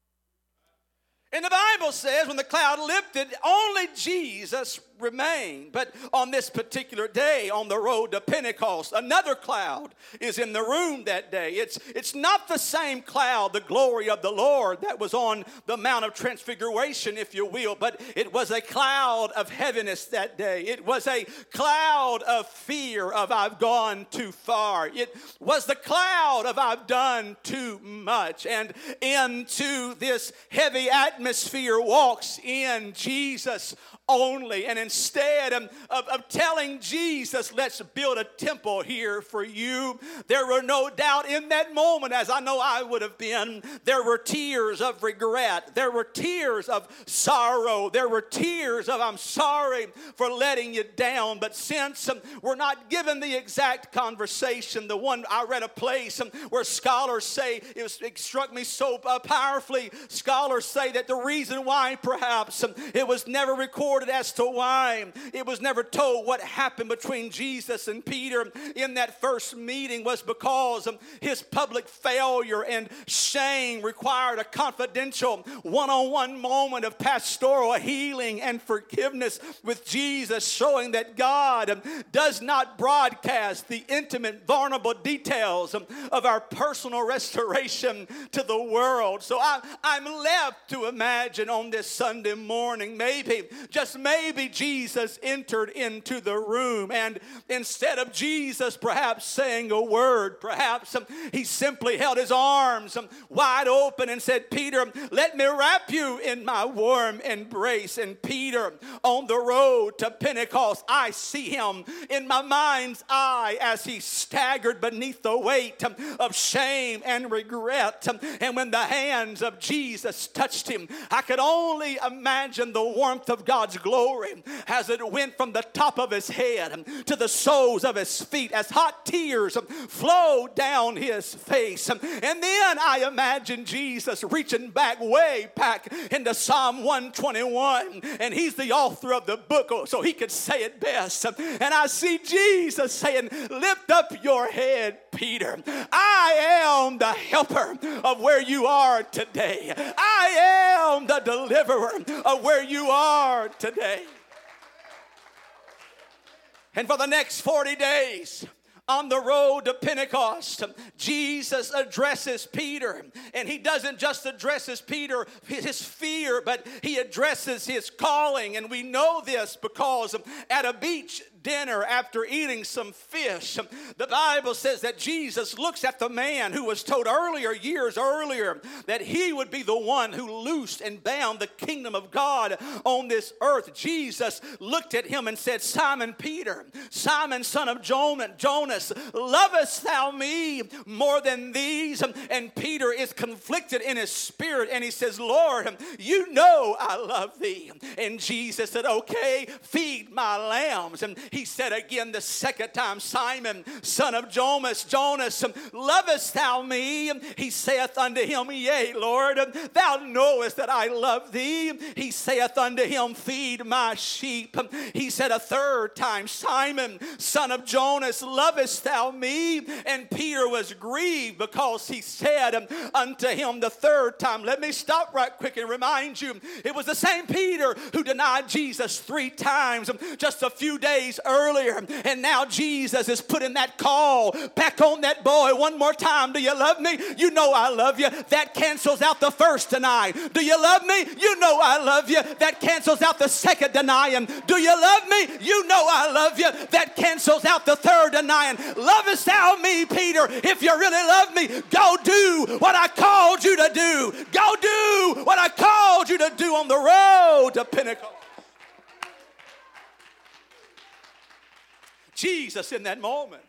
And the Bible says when the cloud lifted, only Jesus remained. But on this particular day, on the road to Pentecost, another cloud is in the room that day. It's, it's not the same cloud, the glory of the Lord, that was on the Mount of Transfiguration, if you will, but it was a cloud of heaviness that day. It was a cloud of fear of I've gone too far. It was the cloud of I've done too much. And into this heavy atmosphere walks in Jesus only. And instead of, of, of telling Jesus, let's build a temple here for you, there were no doubt in that moment, as I know I would have been, there were tears of regret. There were tears of sorrow. There were tears of I'm sorry for letting you down. But since um, we're not given the exact conversation, the one I read a place um, where scholars say, it, was, it struck me so uh, powerfully, scholars say that the reason why perhaps um, it was never recorded as to why it was never told what happened between Jesus and Peter in that first meeting was because of his public failure and shame required a confidential one-on-one moment of pastoral healing and forgiveness with Jesus, showing that God does not broadcast the intimate, vulnerable details of our personal restoration to the world. So I, I'm left to imagine on this Sunday morning, maybe, just maybe, Jesus Jesus entered into the room, and instead of Jesus perhaps saying a word, perhaps um, he simply held his arms um, wide open and said, Peter, let me wrap you in my warm embrace. And Peter, on the road to Pentecost, I see him in my mind's eye as he staggered beneath the weight um, of shame and regret. Um, and when the hands of Jesus touched him, I could only imagine the warmth of God's glory as it went from the top of his head um, to the soles of his feet as hot tears um, flowed down his face. Um, and then I imagine Jesus reaching back, way back into Psalm one twenty-one, and he's the author of the book, so he could say it best. Um, and I see Jesus saying, lift up your head, Peter. I am the helper of where you are today. I am the deliverer of where you are today. And for the next forty days, on the road to Pentecost, Jesus addresses Peter. And he doesn't just address his Peter, his fear, but he addresses his calling. And we know this because at a beach dinner after eating some fish, the Bible says that Jesus looks at the man who was told earlier, years earlier, that he would be the one who loosed and bound the kingdom of God on this earth. Jesus looked at him and said, Simon Peter, Simon son of Jonas, lovest thou me more than these? And Peter is conflicted in his spirit, and he says, Lord, you know I love thee. And Jesus said, okay, feed my lambs. And he said again the second time, Simon, son of Jonas, Jonas, lovest thou me? He saith unto him, yea, Lord, thou knowest that I love thee. He saith unto him, feed my sheep. He said a third time, Simon, son of Jonas, lovest thou me? And Peter was grieved because he said unto him the third time. Let me stop right quick and remind you, it was the same Peter who denied Jesus three times just a few days earlier. And now Jesus is putting that call back on that boy one more time. Do you love me? You know I love you. That cancels out the first deny. Do you love me? You know I love you. That cancels out the second denying. Do you love me? You know I love you. That cancels out the third denying. Lovest thou me, Peter? If you really love me, go do what I called you to do. Go do what I called you to do on the road to Pentecost. Jesus, in that moment,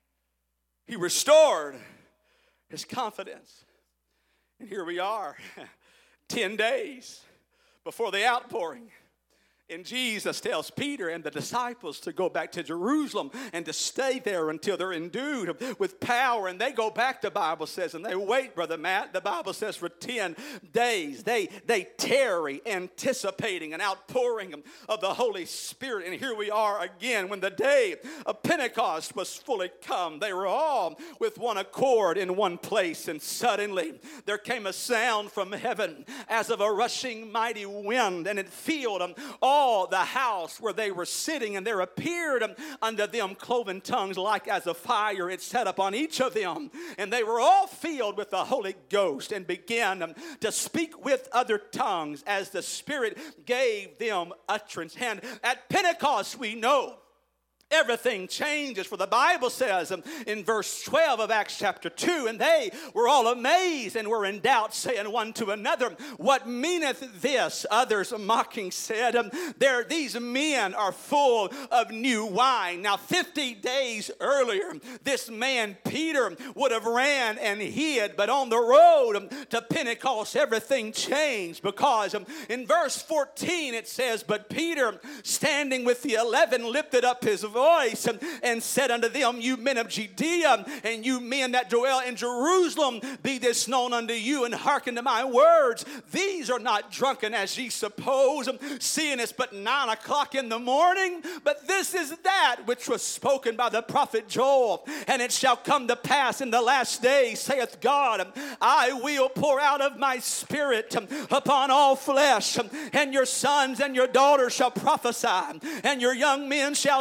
he restored his confidence. And here we are, ten days before the outpouring. And Jesus tells Peter and the disciples to go back to Jerusalem and to stay there until they're endued with power. And they go back, the Bible says, and they wait, Brother Matt. The Bible says for ten days they, they tarry, anticipating an outpouring of the Holy Spirit. And here we are again when the day of Pentecost was fully come. They were all with one accord in one place. And suddenly there came a sound from heaven as of a rushing mighty wind, and it filled all the house where they were sitting, and there appeared unto them cloven tongues like as a fire. It sat upon each of them, and they were all filled with the Holy Ghost and began to speak with other tongues as the Spirit gave them utterance. And at Pentecost we know everything changes, for the Bible says um, in verse twelve of Acts chapter two, and they were all amazed and were in doubt, saying one to another, what meaneth this? Others mocking said, um, there these men are full of new wine. Now fifty days earlier, this man Peter would have ran and hid, but on the road um, to Pentecost, everything changed, because um, in verse fourteen it says, but Peter, standing with the eleven, lifted up his voice voice and, and said unto them, you men of Judea, and you men that dwell in Jerusalem, be this known unto you, and hearken to my words. These are not drunken as ye suppose, seeing it's but nine o'clock in the morning. But this is that which was spoken by the prophet Joel. And it shall come to pass in the last days, saith God, I will pour out of my spirit upon all flesh, and your sons and your daughters shall prophesy, and your young men shall see visions,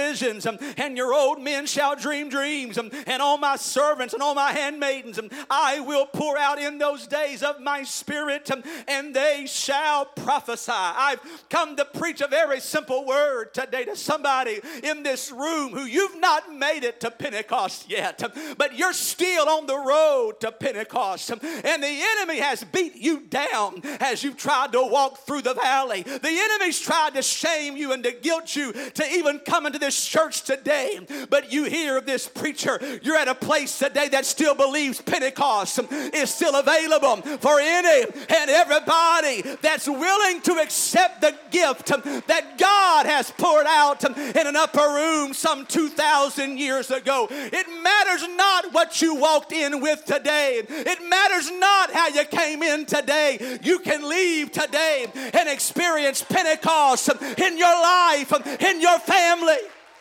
visions, and your old men shall dream dreams, and on my servants and on my handmaidens I will pour out in those days of my Spirit, and they shall prophesy. I've come to preach a very simple word today to somebody in this room who you've not made it to Pentecost yet, but you're still on the road to Pentecost, and the enemy has beat you down as you've tried to walk through the valley. The enemy's tried to shame you and to guilt you to even come into this church today, but you hear this preacher, you're at a place today that still believes Pentecost is still available for any and everybody that's willing to accept the gift that God has poured out in an upper room some two thousand years ago. It matters not what you walked in with today. It matters not how you came in today. You can leave today and experience Pentecost in your life, in your family.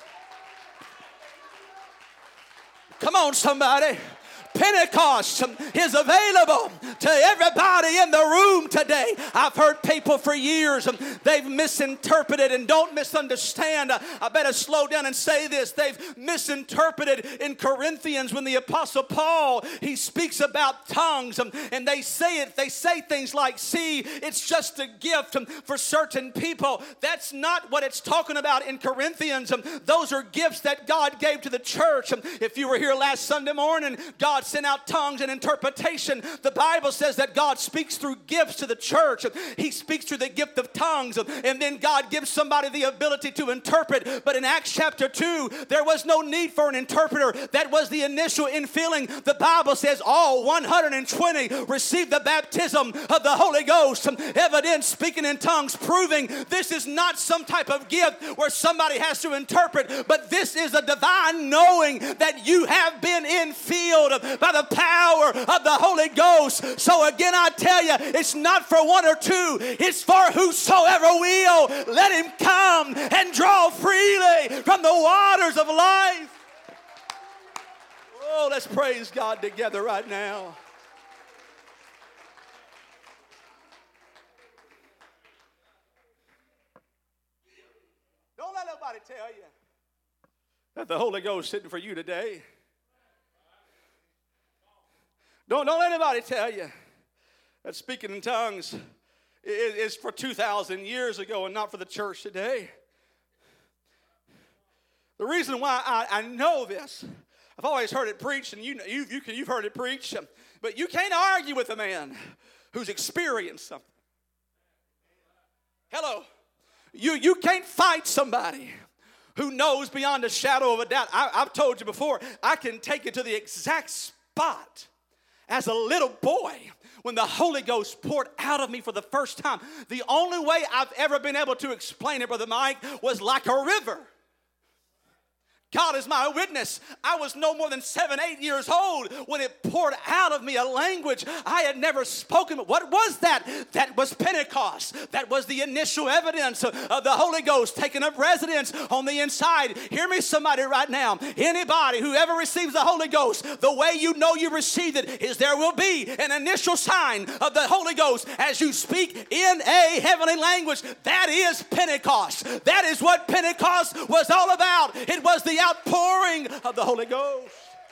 Come on, somebody. Pentecost is available to everybody in the room today. I've heard people for years, they've misinterpreted, and don't misunderstand. I better slow down and say this. They've misinterpreted in Corinthians when the Apostle Paul, he speaks about tongues, and they say it, they say things like, see, it's just a gift for certain people. That's not what it's talking about in Corinthians. Those are gifts that God gave to the church. If you were here last Sunday morning, God sent out tongues and interpretation. The Bible says that God speaks through gifts to the church. He speaks through the gift of tongues, and then God gives somebody the ability to interpret. But in Acts chapter two, there was no need for an interpreter. That was the initial infilling. The Bible says all one hundred twenty received the baptism of the Holy Ghost. Evidence speaking in tongues, proving this is not some type of gift where somebody has to interpret, but this is a divine knowing that you have been infilled by the power of the Holy Ghost. So again, I tell you, it's not for one or two. It's for whosoever will. Let him come and draw freely from the waters of life. Oh, let's praise God together right now. Don't let nobody tell you that the Holy Ghost is sitting for you today. Don't, don't let anybody tell you that speaking in tongues is, is for two thousand years ago and not for the church today. The reason why I, I know this, I've always heard it preached, and you, you, you can, you've heard it preached, but you can't argue with a man who's experienced something. Hello. You, you can't fight somebody who knows beyond a shadow of a doubt. I, I've told you before, I can take you to the exact spot as a little boy when the Holy Ghost poured out of me for the first time. The only way I've ever been able to explain it, Brother Mike, was like a river. God is my witness. I was no more than seven, eight years old when it poured out of me a language I had never spoken. What was that? That was Pentecost. That was the initial evidence of the Holy Ghost taking up residence on the inside. Hear me, somebody, right now. Anybody who ever receives the Holy Ghost, the way you know you received it is there will be an initial sign of the Holy Ghost as you speak in a heavenly language. That is Pentecost. That is what Pentecost was all about. It was the outpouring of the Holy Ghost.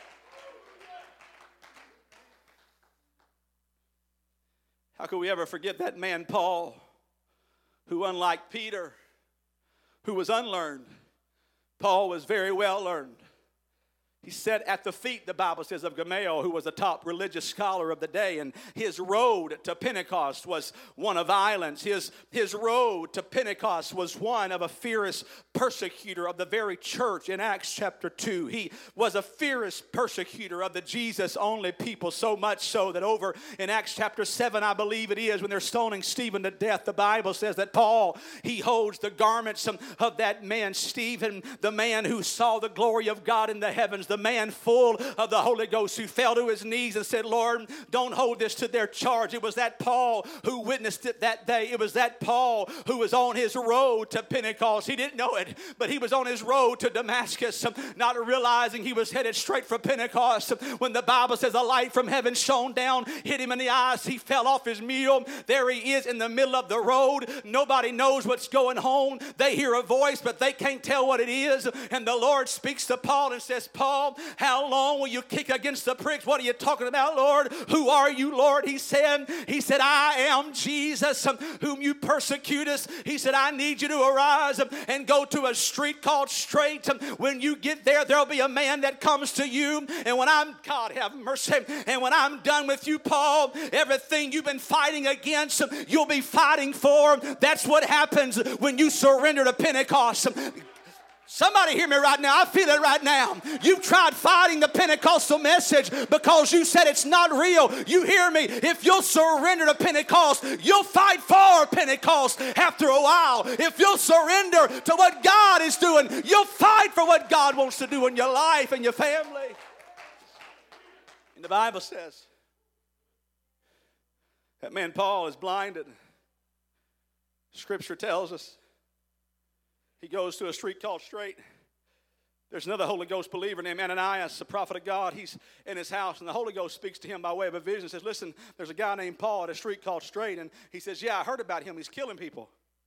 How could we ever forget that man Paul, who, unlike Peter, who was unlearned, Paul was very well learned. He sat at the feet, the Bible says, of Gamaliel, who was a top religious scholar of the day. And his road to Pentecost was one of violence. His, his road to Pentecost was one of a fierce persecutor of the very church in Acts chapter two. He was a fierce persecutor of the Jesus-only people, so much so that over in Acts chapter seven, I believe it is, when they're stoning Stephen to death, the Bible says that Paul, he holds the garments of that man, Stephen, the man who saw the glory of God in the heavens, the man full of the Holy Ghost who fell to his knees and said, Lord, don't hold this to their charge. It was that Paul who witnessed it that day. It was that Paul who was on his road to Pentecost. He didn't know it, but he was on his road to Damascus, not realizing he was headed straight for Pentecost. When the Bible says a light from heaven shone down, hit him in the eyes, he fell off his mule. There he is in the middle of the road. Nobody knows what's going on. They hear a voice, but they can't tell what it is. And the Lord speaks to Paul and says, Paul, how long will you kick against the pricks? What are you talking about, Lord? Who are you, Lord? He said, he said, I am Jesus, whom you persecutest. He said, I need you to arise and go to a street called Straight. When you get there, there'll be a man that comes to you. And when I'm, God have mercy, and when I'm done with you, Paul, everything you've been fighting against, you'll be fighting for. That's what happens when you surrender to Pentecost. Somebody hear me right now. I feel it right now. You've tried fighting the Pentecostal message because you said it's not real. You hear me? If you'll surrender to Pentecost, you'll fight for Pentecost after a while. If you'll surrender to what God is doing, you'll fight for what God wants to do in your life and your family. And the Bible says that man Paul is blinded. Scripture tells us he goes to a street called Straight. There's another Holy Ghost believer named Ananias, the prophet of God. He's in his house, and the Holy Ghost speaks to him by way of a vision and says, listen, there's a guy named Paul at a street called Straight. And he says, yeah, I heard about him. He's killing people.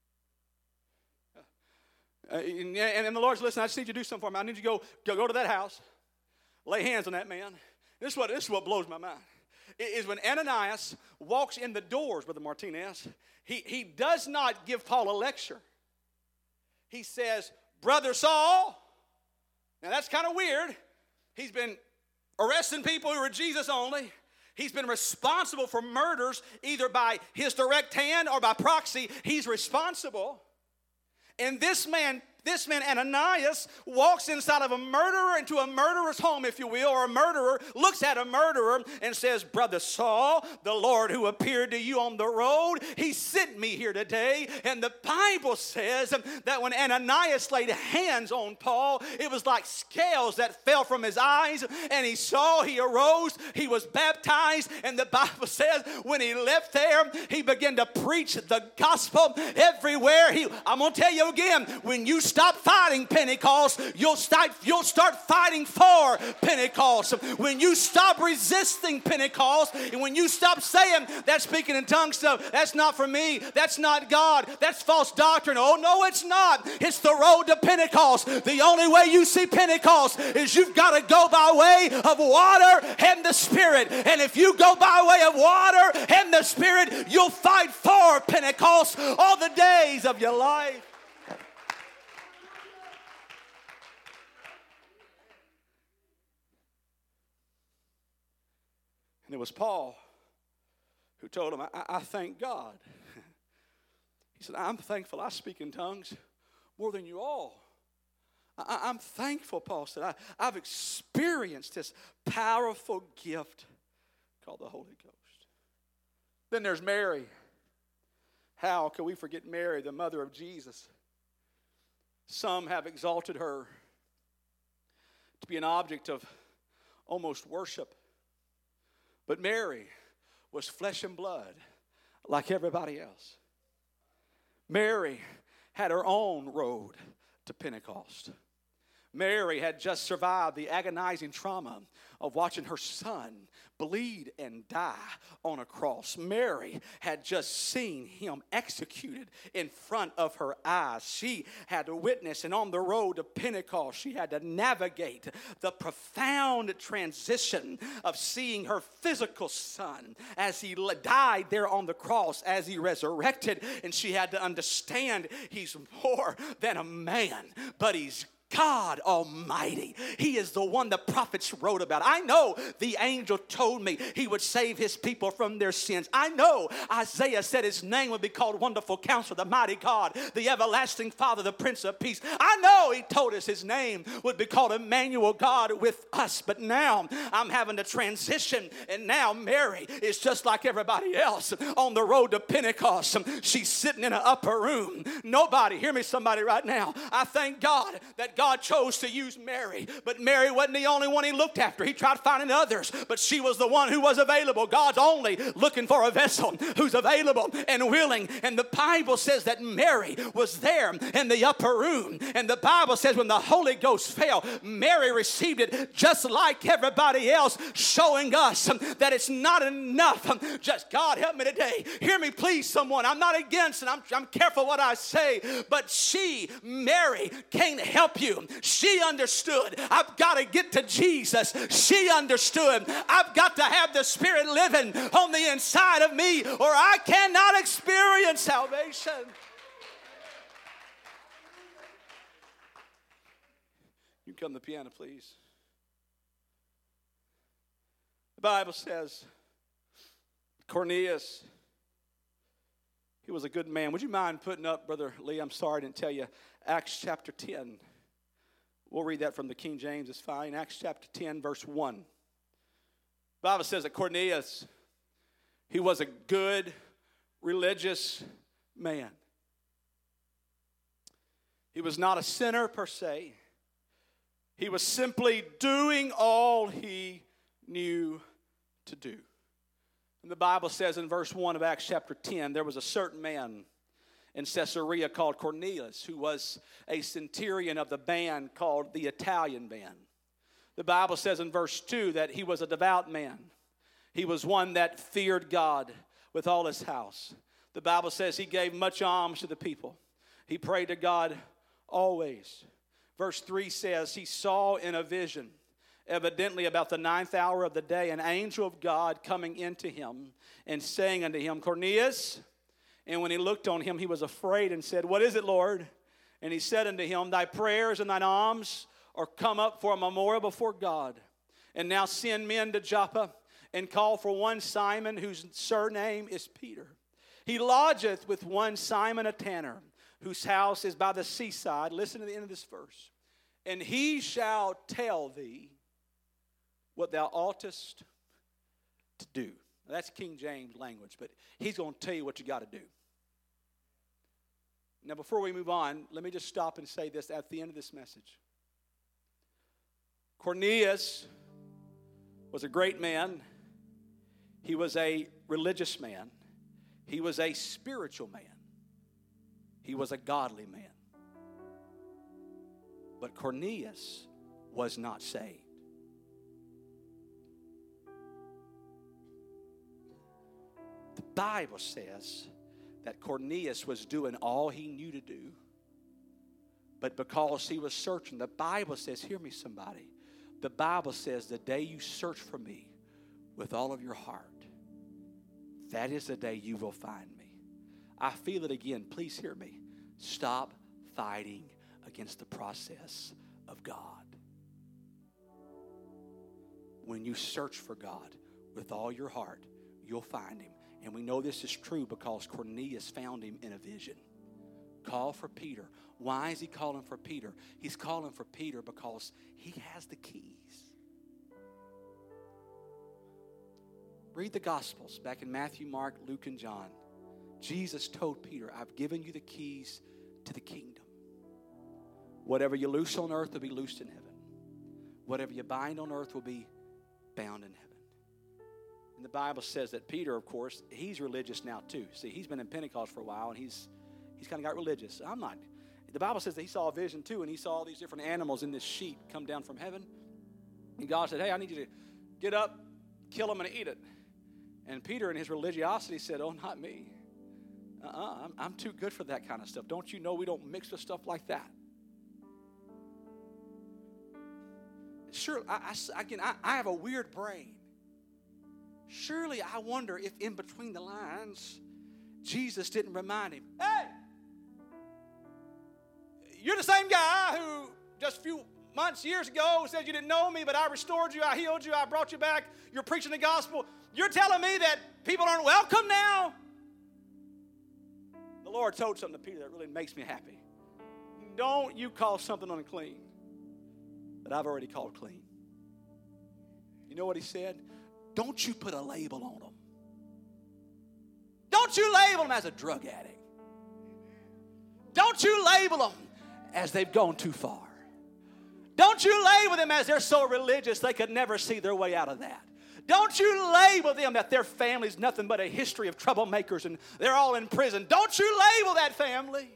Uh, and, and the Lord says, listen, I just need you to do something for me. I need you to go, go, go to that house, lay hands on that man. This is what, this is what blows my mind. It is when Ananias walks in the doors, Brother Martinez, he, he does not give Paul a lecture. He says, Brother Saul. Now that's kind of weird. He's been arresting people who are Jesus only. He's been responsible for murders either by his direct hand or by proxy. He's responsible. And this man, this man Ananias walks inside of a murderer into a murderer's home, if you will, or a murderer looks at a murderer and says, Brother Saul, the Lord who appeared to you on the road, he sent me here today. And the Bible says that when Ananias laid hands on Paul, it was like scales that fell from his eyes, and he saw, he arose, he was baptized, and the Bible says when he left there, he began to preach the gospel everywhere. He, I'm going to tell you again, when you stop fighting Pentecost, you'll start, you'll start fighting for Pentecost. When you stop resisting Pentecost, and when you stop saying that speaking in tongues stuff, that's not for me, that's not God, that's false doctrine. Oh, no, it's not. It's the road to Pentecost. The only way you see Pentecost is you've got to go by way of water and the Spirit. And if you go by way of water and the Spirit, you'll fight for Pentecost all the days of your life. And it was Paul who told him, I, I thank God. He said, I'm thankful I speak in tongues more than you all. I, I'm thankful, Paul said. I, I've experienced this powerful gift called the Holy Ghost. Then there's Mary. How can we forget Mary, the mother of Jesus? Some have exalted her to be an object of almost worship. But Mary was flesh and blood like everybody else. Mary had her own road to Pentecost. Mary had just survived the agonizing trauma of watching her son bleed and die on a cross. Mary had just seen him executed in front of her eyes. She had to witness, and on the road to Pentecost, she had to navigate the profound transition of seeing her physical son as he died there on the cross, as he resurrected, and she had to understand he's more than a man, but he's God Almighty. He is the one the prophets wrote about. I know the angel told me he would save his people from their sins. I know Isaiah said his name would be called Wonderful Counselor, the Mighty God, the Everlasting Father, the Prince of Peace. I know he told us his name would be called Emmanuel, God with us. But now I'm having to transition, and now Mary is just like everybody else on the road to Pentecost. She's sitting in an upper room. Nobody, hear me somebody right now. I thank God that that God chose to use Mary. But Mary wasn't the only one he looked after. He tried finding others, but she was the one who was available. God's only looking for a vessel who's available and willing. And the Bible says that Mary was there in the upper room. And the Bible says when the Holy Ghost fell, Mary received it just like everybody else, showing us that it's not enough. Just God help me today. Hear me please, someone. I'm not against it. I'm, I'm careful what I say. But she, Mary, can't help you. She understood. I've got to get to Jesus. She understood. I've got to have the Spirit living on the inside of me, or I cannot experience salvation. You come to the piano, please. The Bible says Cornelius, he was a good man. Would you mind putting up, Brother Lee? I'm sorry I didn't tell you. Acts chapter ten. We'll read that from the King James. It's fine. Acts chapter ten, verse one. The Bible says that Cornelius, he was a good, religious man. He was not a sinner per se. He was simply doing all he knew to do. And the Bible says in verse one of Acts chapter ten, there was a certain man in Caesarea called Cornelius, who was a centurion of the band called the Italian band. The Bible says in verse two that he was a devout man. He was one that feared God with all his house. The Bible says he gave much alms to the people. He prayed to God always. Verse three says he saw in a vision, evidently about the ninth hour of the day, an angel of God coming into him and saying unto him, Cornelius. And when he looked on him, he was afraid and said, What is it, Lord? And he said unto him, Thy prayers and thine alms are come up for a memorial before God. And now send men to Joppa and call for one Simon, whose surname is Peter. He lodgeth with one Simon a tanner, whose house is by the seaside. Listen to the end of this verse. And he shall tell thee what thou oughtest to do. Now, that's King James language, but he's going to tell you what you got to do. Now, before we move on, let me just stop and say this at the end of this message. Cornelius was a great man. He was a religious man. He was a spiritual man. He was a godly man. But Cornelius was not saved. The Bible says that Cornelius was doing all he knew to do. But because he was searching, the Bible says, hear me somebody, the Bible says the day you search for me with all of your heart, that is the day you will find me. I feel it again. Please hear me. Stop fighting against the process of God. When you search for God with all your heart, you'll find him. And we know this is true because Cornelius found him in a vision. Call for Peter. Why is he calling for Peter? He's calling for Peter because he has the keys. Read the Gospels back in Matthew, Mark, Luke, and John. Jesus told Peter, I've given you the keys to the kingdom. Whatever you loose on earth will be loosed in heaven. Whatever you bind on earth will be bound in heaven. And the Bible says that Peter, of course, he's religious now too. See, he's been in Pentecost for a while, and he's he's kind of got religious. I'm not. The Bible says that he saw a vision too, and he saw all these different animals in this sheet come down from heaven. And God said, hey, I need you to get up, kill them, and eat it. And Peter, in his religiosity, said, oh, not me. Uh-uh, I'm, I'm too good for that kind of stuff. Don't you know we don't mix with stuff like that? Sure, I, I, again, I, I have a weird brain. Surely I wonder if in between the lines, Jesus didn't remind him, hey, you're the same guy who just a few months, years ago said you didn't know me, but I restored you, I healed you, I brought you back, you're preaching the gospel. You're telling me that people aren't welcome now? The Lord told something to Peter that really makes me happy. Don't you call something unclean that I've already called clean. You know what he said? Don't you put a label on them. Don't you label them as a drug addict. Don't you label them as they've gone too far. Don't you label them as they're so religious they could never see their way out of that. Don't you label them that their family's nothing but a history of troublemakers and they're all in prison. Don't you label that family.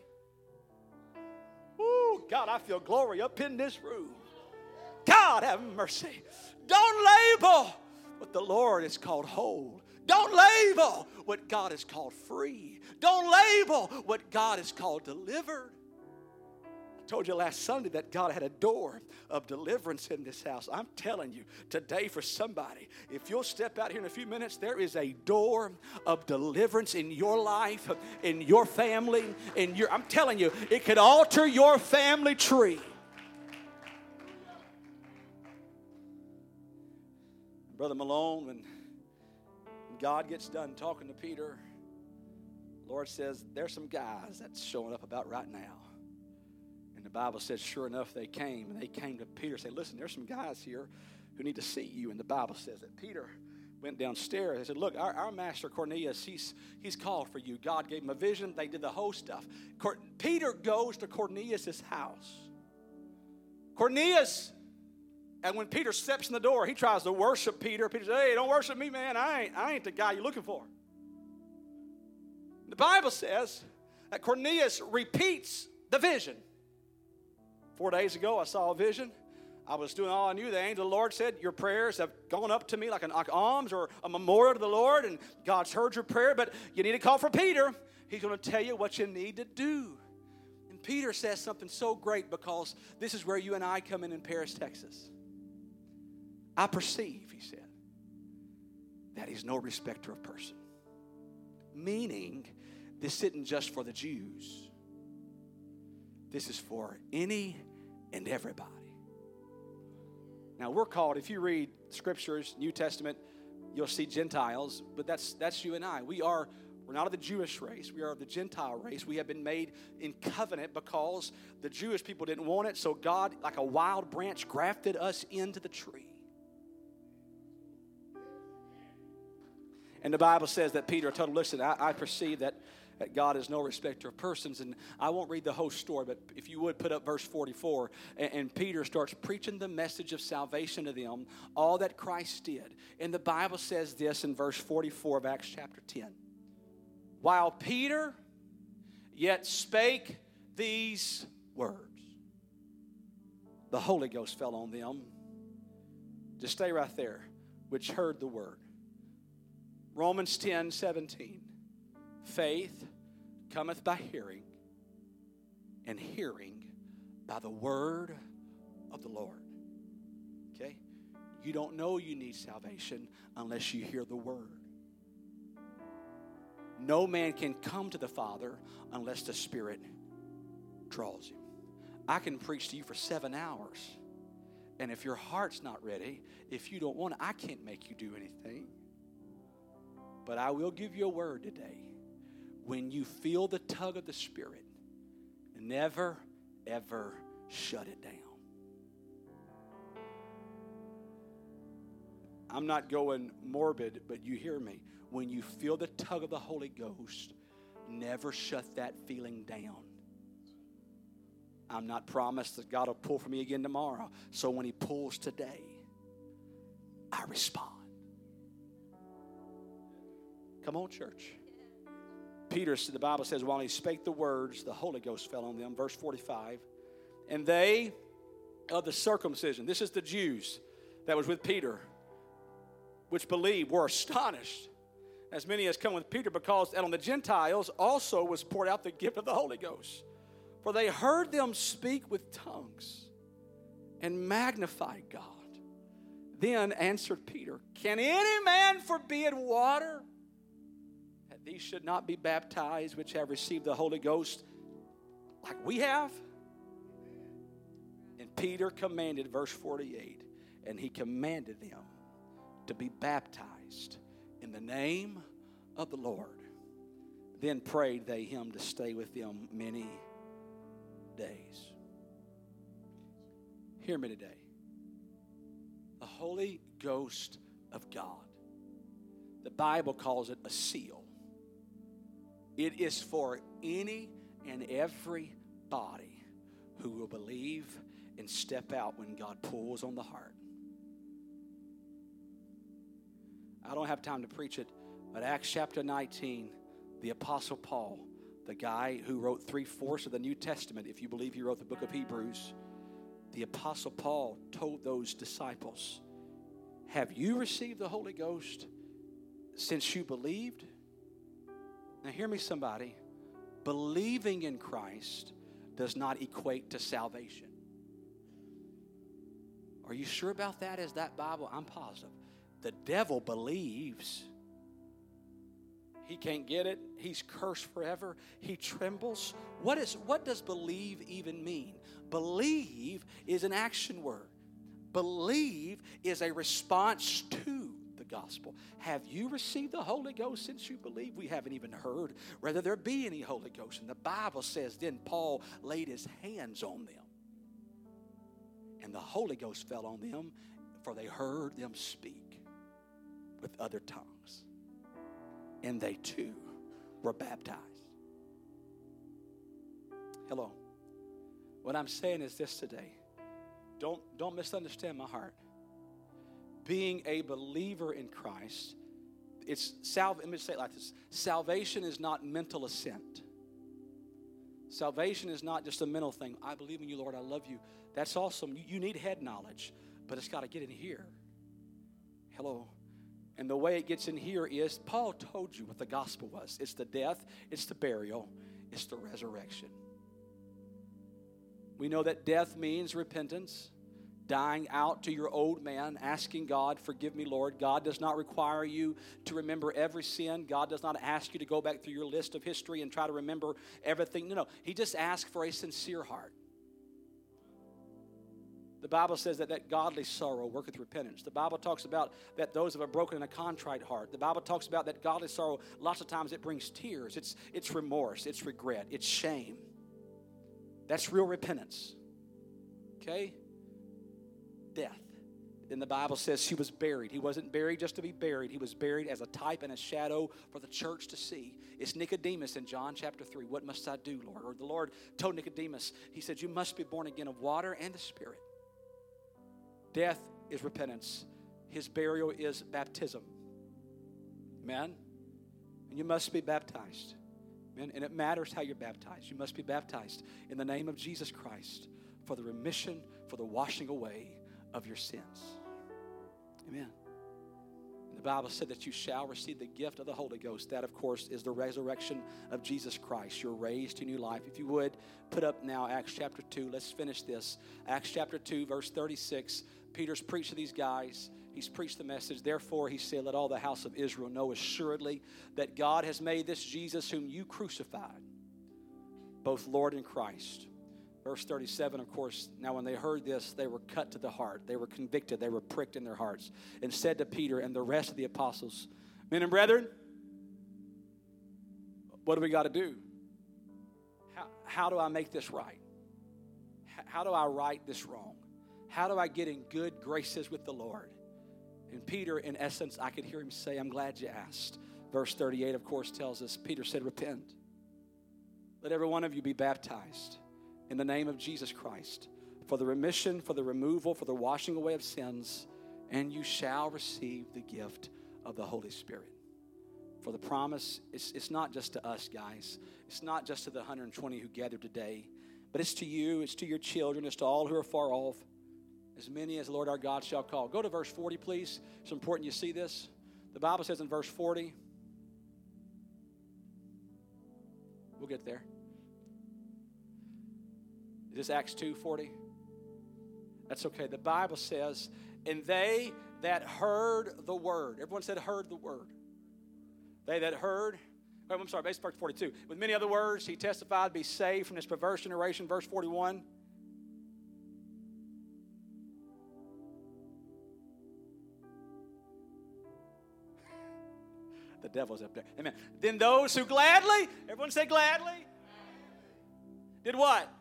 Ooh, God, I feel glory up in this room. God, have mercy. Don't label what the Lord has called whole. Don't label what God has called free. Don't label what God has called delivered. I told you last Sunday that God had a door of deliverance in this house. I'm telling you, today for somebody, if you'll step out here in a few minutes, there is a door of deliverance in your life, in your family, in your, I'm telling you, it could alter your family tree. Brother Malone, when God gets done talking to Peter, the Lord says, there's some guys that's showing up about right now. And the Bible says, sure enough, they came. And they came to Peter and said, listen, there's some guys here who need to see you. And the Bible says that Peter went downstairs. They said, look, our, our master Cornelius, he's, he's called for you. God gave him a vision. They did the whole stuff. Cor- Peter goes to Cornelius' house. Cornelius, and when Peter steps in the door, he tries to worship Peter. Peter says, hey, don't worship me, man. I ain't, I ain't the guy you're looking for. The Bible says that Cornelius repeats the vision. Four days ago, I saw a vision. I was doing all I knew. The angel of the Lord said, your prayers have gone up to me like an like alms or a memorial to the Lord, and God's heard your prayer, but you need to call for Peter. He's going to tell you what you need to do. And Peter says something so great, because this is where you and I come in in Paris, Texas. I perceive, he said, that he's no respecter of person. Meaning, this isn't just for the Jews. This is for any and everybody. Now, we're called, if you read scriptures, New Testament, you'll see Gentiles, but that's that's you and I. We are, we're not of the Jewish race. We are of the Gentile race. We have been made in covenant because the Jewish people didn't want it, so God, like a wild branch, grafted us into the tree. And the Bible says that Peter told him, listen, I, I perceive that, that God is no respecter of persons. And I won't read the whole story, but if you would put up verse forty-four. And, and Peter starts preaching the message of salvation to them, all that Christ did. And the Bible says this in verse forty-four of Acts chapter ten. While Peter yet spake these words, the Holy Ghost fell on them. Just stay right there, which heard the word. Romans ten seventeen. Faith cometh by hearing, and hearing by the word of the Lord. Okay? You don't know you need salvation unless you hear the word. No man can come to the Father unless the Spirit draws him. I can preach to you for seven hours, and if your heart's not ready, if you don't want it, I can't make you do anything. But I will give you a word today. When you feel the tug of the Spirit, never, ever shut it down. I'm not going morbid, but you hear me. When you feel the tug of the Holy Ghost, never shut that feeling down. I'm not promised that God will pull for me again tomorrow. So when He pulls today, I respond. Come on, church. Peter, the Bible says, while he spake the words, the Holy Ghost fell on them. Verse forty-five. And they of the circumcision, this is the Jews that was with Peter, which believed, were astonished, as many as come with Peter, because that on the Gentiles also was poured out the gift of the Holy Ghost. For they heard them speak with tongues and magnified God. Then answered Peter, can any man forbid water, that these should not be baptized which have received the Holy Ghost like we have? And Peter commanded, verse forty-eight, and he commanded them to be baptized in the name of the Lord. Then prayed they him to stay with them many days. Hear me today. The Holy Ghost of God, the Bible calls it a seal. It is for any and every body who will believe and step out when God pulls on the heart. I don't have time to preach it, but Acts chapter nineteen, the Apostle Paul, the guy who wrote three-fourths of the New Testament, if you believe he wrote the book of Hebrews, the Apostle Paul told those disciples, have you received the Holy Ghost since you believed? Now hear me, somebody. Believing in Christ does not equate to salvation. Are you sure about that? Is that Bible? I'm positive. The devil believes. He can't get it. He's cursed forever. He trembles. What is? What does believe even mean? Believe is an action word. Believe is a response to the gospel. Have you received the Holy Ghost since you believe? We haven't even heard whether there be any Holy Ghost. And the Bible says then Paul laid his hands on them. And the Holy Ghost fell on them, for they heard them speak with other tongues. And they too were baptized. Hello. What I'm saying is this today. Don't, don't misunderstand my heart. Being a believer in Christ, it's sal- let me say it like this. Salvation is not mental assent. Salvation is not just a mental thing. I believe in you, Lord. I love you. That's awesome. You, you need head knowledge, but it's got to get in here. Hello. And the way it gets in here is, Paul told you what the gospel was. It's the death, it's the burial, it's the resurrection. We know that death means repentance, dying out to your old man, asking God, forgive me, Lord. God does not require you to remember every sin. God does not ask you to go back through your list of history and try to remember everything. No, no. He just asks for a sincere heart. The Bible says that that godly sorrow worketh repentance. The Bible talks about that those of a broken and a contrite heart. The Bible talks about that godly sorrow, lots of times it brings tears. It's, it's remorse. It's regret. It's shame. That's real repentance. Okay? Death. Then the Bible says he was buried. He wasn't buried just to be buried. He was buried as a type and a shadow for the church to see. It's Nicodemus in John chapter three. What must I do, Lord? Or the Lord told Nicodemus, he said, you must be born again of water and the Spirit. Death is repentance. His burial is baptism. Amen? And you must be baptized. Amen? And it matters how you're baptized. You must be baptized in the name of Jesus Christ for the remission, for the washing away of your sins. Amen. And the Bible said that you shall receive the gift of the Holy Ghost. That, of course, is the resurrection of Jesus Christ. You're raised to new life. If you would, put up now Acts chapter two. Let's finish this. Acts chapter two, verse thirty-six. Peter's preached to these guys. He's preached the message. Therefore, he said, let all the house of Israel know assuredly that God has made this Jesus whom you crucified, both Lord and Christ. Verse thirty-seven, of course, now when they heard this, they were cut to the heart. They were convicted. They were pricked in their hearts and said to Peter and the rest of the apostles, men and brethren, what do we got to do? How, how do I make this right? How do I right this wrong? How do I get in good graces with the Lord? And Peter, in essence, I could hear him say, I'm glad you asked. Verse thirty-eight, of course, tells us, Peter said, repent. Let every one of you be baptized in the name of Jesus Christ for the remission, for the removal, for the washing away of sins, and you shall receive the gift of the Holy Spirit. For the promise, it's, it's not just to us, guys. It's not just to the one hundred twenty who gathered today, but it's to you, it's to your children, it's to all who are far off, as many as the Lord our God shall call. Go to verse forty, please. It's important you see this. The Bible says in verse forty, we'll get there. Is this Acts two forty? That's okay. The Bible says, and they that heard the word. Everyone said heard the word. They that heard, oh, I'm sorry, base part forty-two. With many other words, he testified, be saved from this perverse generation. Verse forty-one. The devil's up there. Amen. Then those who gladly, everyone say gladly, did what?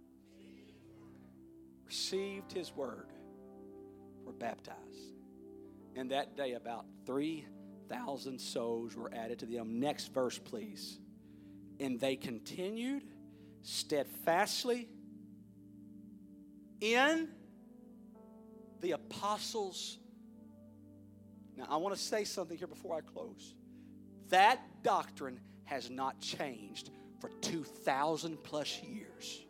Received his word, were baptized. And that day about three thousand souls were added to them. Next verse, please. And they continued steadfastly in the apostles'. Now, I want to say something here before I close. That doctrine has not changed for two thousand plus years.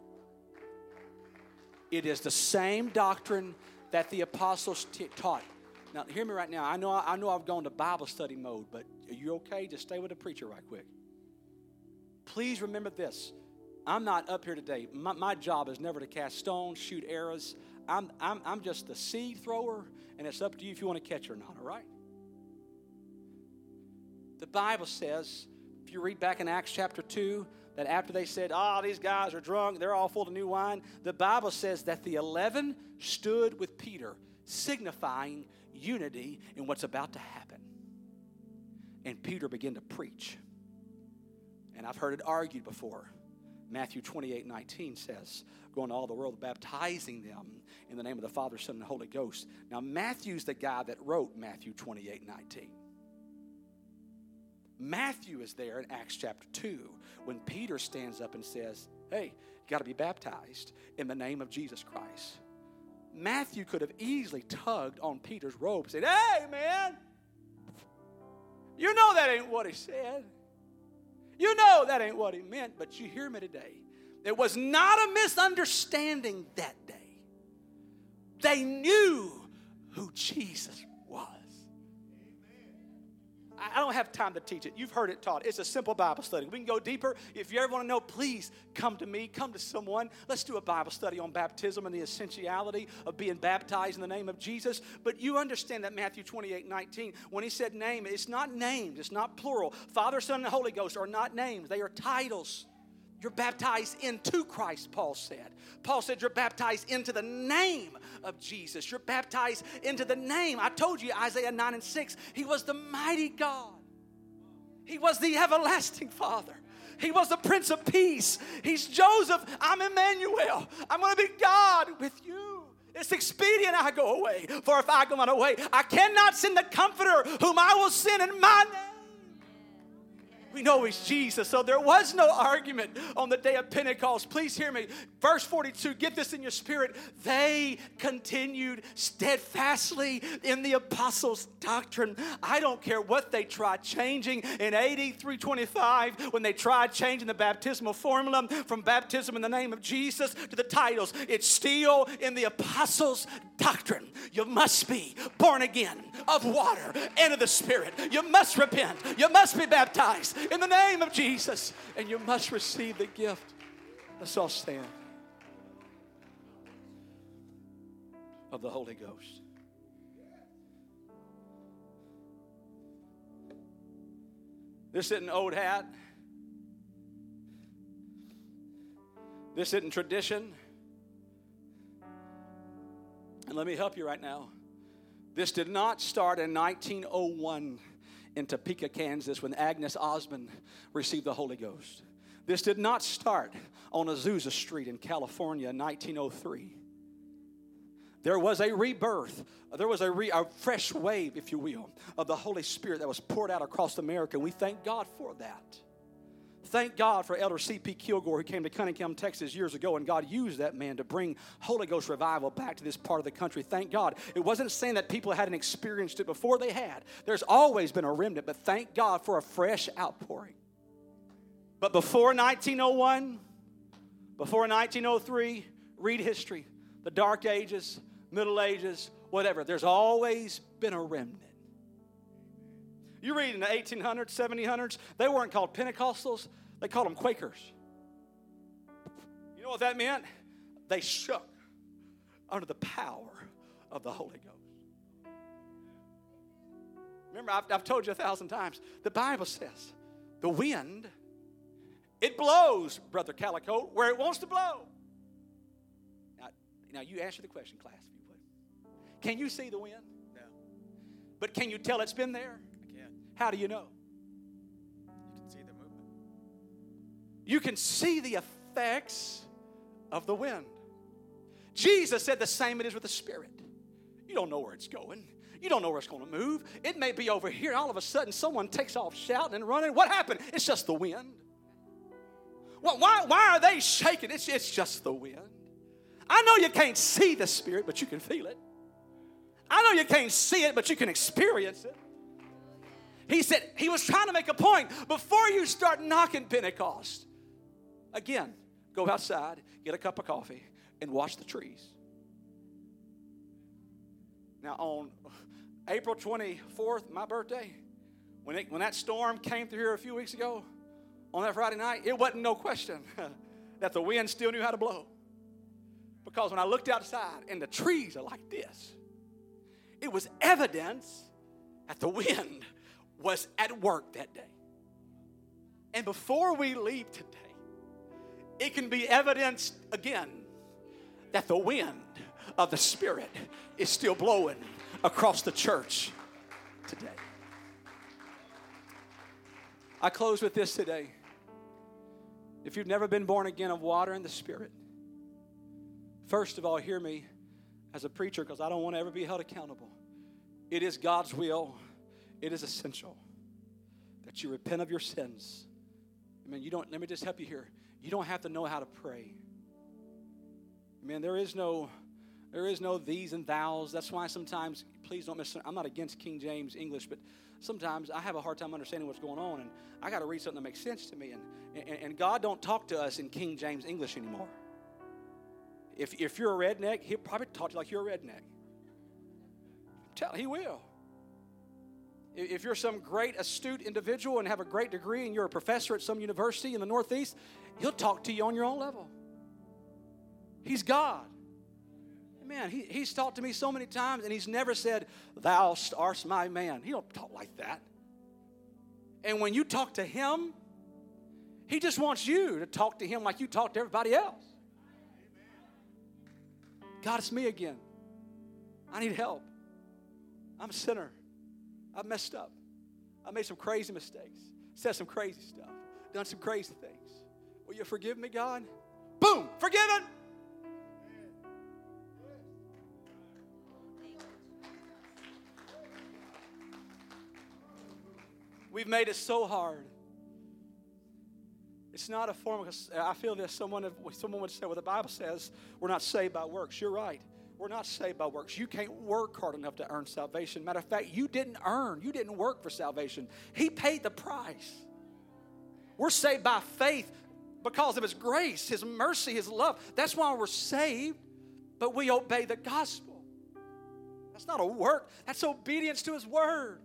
It is the same doctrine that the apostles t- taught. Now, hear me right now. I know, I know I've gone to Bible study mode, but are you okay? Just stay with the preacher right quick. Please remember this. I'm not up here today. My, my job is never to cast stones, shoot arrows. I'm, I'm, I'm just the seed thrower, and it's up to you if you want to catch or not, all right? The Bible says, if you read back in Acts chapter two, that after they said, oh, these guys are drunk, they're all full of new wine, the Bible says that the eleven stood with Peter, signifying unity in what's about to happen. And Peter began to preach. And I've heard it argued before. Matthew twenty-eight nineteen says, going to all the world, baptizing them in the name of the Father, Son, and Holy Ghost. Now, Matthew's the guy that wrote Matthew twenty-eight nineteen. Matthew is there in Acts chapter two when Peter stands up and says, hey, you got to be baptized in the name of Jesus Christ. Matthew could have easily tugged on Peter's robe and said, hey, man, you know that ain't what he said. You know that ain't what he meant, but you hear me today. It was not a misunderstanding that day. They knew who Jesus was. I don't have time to teach it. You've heard it taught. It's a simple Bible study. We can go deeper. If you ever want to know, please come to me. Come to someone. Let's do a Bible study on baptism and the essentiality of being baptized in the name of Jesus. But you understand that Matthew twenty-eight nineteen, when he said name, it's not names. It's not plural. Father, Son, and Holy Ghost are not names. They are titles. You're baptized into Christ, Paul said. Paul said you're baptized into the name of Jesus. You're baptized into the name. I told you, Isaiah nine and six, he was the mighty God. He was the everlasting Father. He was the Prince of Peace. He's Joseph. I'm Emmanuel. I'm going to be God with you. It's expedient I go away, for if I go not away, I cannot send the Comforter whom I will send in my name. We know he's Jesus, so there was no argument on the day of Pentecost. Please hear me. Verse forty-two, get this in your spirit. They continued steadfastly in the apostles' doctrine. I don't care what they tried changing in A D three twenty-five when they tried changing the baptismal formula from baptism in the name of Jesus to the titles. It's still in the apostles' doctrine. You must be born again of water and of the Spirit. You must repent. You must be baptized in the name of Jesus, and you must receive the gift. Let's all stand. Of the Holy Ghost. This isn't old hat. This isn't tradition. And let me help you right now. This did not start in nineteen oh one in Topeka, Kansas, when Agnes Osmond received the Holy Ghost. This did not start on Azusa Street in California in nineteen oh three. There was a rebirth. There was a, re, a fresh wave, if you will, of the Holy Spirit that was poured out across America. And we thank God for that. Thank God for Elder C P Kilgore, who came to Cunningham, Texas years ago, and God used that man to bring Holy Ghost revival back to this part of the country. Thank God. It wasn't saying that people hadn't experienced it before. They had. There's always been a remnant, but thank God for a fresh outpouring. But before nineteen oh one, before nineteen oh three, read history, the Dark Ages, Middle Ages, whatever. There's always been a remnant. You read in the eighteen hundreds, seventeen hundreds, they weren't called Pentecostals. They called them Quakers. You know what that meant? They shook under the power of the Holy Ghost. Remember, I've, I've told you a thousand times, the Bible says the wind, it blows, Brother Calico, where it wants to blow. Now, now you answer the question, class, if you would. Can you see the wind? No. But can you tell it's been there? I can't. How do you know? You can see the movement. You can see the effects of the wind. Jesus said the same it is with the Spirit. You don't know where it's going. You don't know where it's going to move. It may be over here, and all of a sudden someone takes off shouting and running. What happened? It's just the wind. Well, why, why are they shaking? It's, it's just the wind. I know you can't see the Spirit, but you can feel it. I know you can't see it, but you can experience it. He said, he was trying to make a point. Before you start knocking Pentecost, again, go outside, get a cup of coffee, and watch the trees. Now, on April twenty-fourth, my birthday, when, it, when that storm came through here a few weeks ago, on that Friday night, it wasn't no question that the wind still knew how to blow. Because when I looked outside and the trees are like this, it was evidence that the wind was at work that day. And before we leave today, it can be evidenced again that the wind of the Spirit is still blowing across the church today. I close with this today. If you've never been born again of water and the Spirit, first of all, hear me as a preacher, because I don't want to ever be held accountable. It is God's will. It is essential that you repent of your sins. I mean, you don't, let me just help you here. You don't have to know how to pray. I mean, there is no, there is no these and thous. That's why sometimes, please don't miss, I'm not against King James English, but sometimes I have a hard time understanding what's going on, and I got to read something that makes sense to me. And, and, and God don't talk to us in King James English anymore. If, if you're a redneck, he'll probably talk to you like you're a redneck. Tell, he will. If you're some great astute individual and have a great degree and you're a professor at some university in the Northeast, he'll talk to you on your own level. He's God. Man, he, he's talked to me so many times, and he's never said, thou art my man. He don't talk like that. And when you talk to him, he just wants you to talk to him like you talk to everybody else. God, it's me again. I need help. I'm a sinner. I've messed up. I made some crazy mistakes. Said some crazy stuff. Done some crazy things. Will you forgive me, God? Boom! Forgiven! We've made it so hard. It's not a form of, I feel that someone, someone would say, well, the Bible says we're not saved by works. You're right. We're not saved by works. You can't work hard enough to earn salvation. Matter of fact, you didn't earn. You didn't work for salvation. He paid the price. We're saved by faith because of His grace, His mercy, His love. That's why we're saved, but we obey the gospel. That's not a work. That's obedience to His word.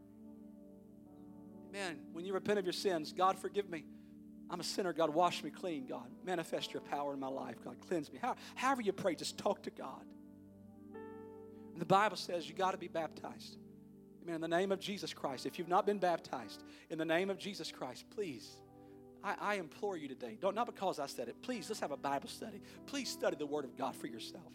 Man, when you repent of your sins, God, forgive me. I'm a sinner. God, wash me clean. God, manifest your power in my life. God, cleanse me. How, however you pray, just talk to God. And the Bible says you got to be baptized. Amen. In the name of Jesus Christ. If you've not been baptized, in the name of Jesus Christ, please, I, I implore you today. Don't, not because I said it. Please, let's have a Bible study. Please study the Word of God for yourself.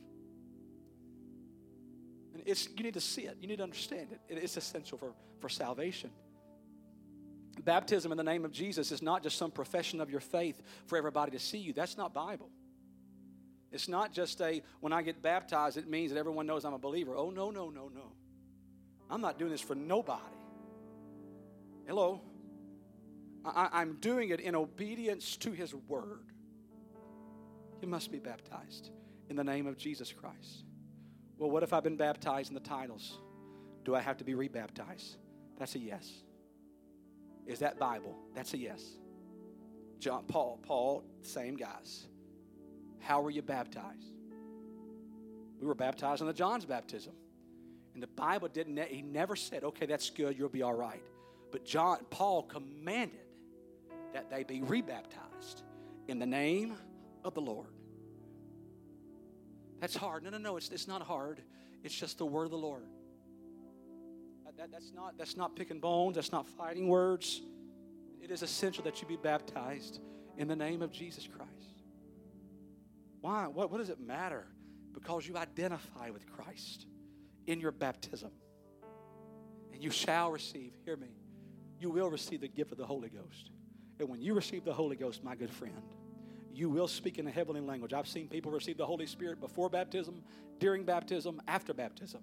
And it's, you need to see it. You need to understand it. it it's essential for, for salvation. Baptism in the name of Jesus is not just some profession of your faith for everybody to see you. That's not Bible. It's not just a, when I get baptized, it means that everyone knows I'm a believer. Oh, no, no, no, no. I'm not doing this for nobody. Hello? I, I'm doing it in obedience to His word. You must be baptized in the name of Jesus Christ. Well, what if I've been baptized in the titles? Do I have to be rebaptized? That's a yes. Is that Bible? That's a yes. John, Paul, Paul, same guys. How were you baptized? We were baptized in the John's baptism. And the Bible didn't, he never said, okay, that's good, you'll be all right. But John, Paul commanded that they be rebaptized in the name of the Lord. That's hard. No, no, no, it's, it's not hard. It's just the word of the Lord. That, that's not that's not picking bones. That's not fighting words. It is essential that you be baptized in the name of Jesus Christ. Why? What, what does it matter? Because you identify with Christ in your baptism. And you shall receive, hear me, you will receive the gift of the Holy Ghost. And when you receive the Holy Ghost, my good friend, you will speak in a heavenly language. I've seen people receive the Holy Spirit before baptism, during baptism, after baptism.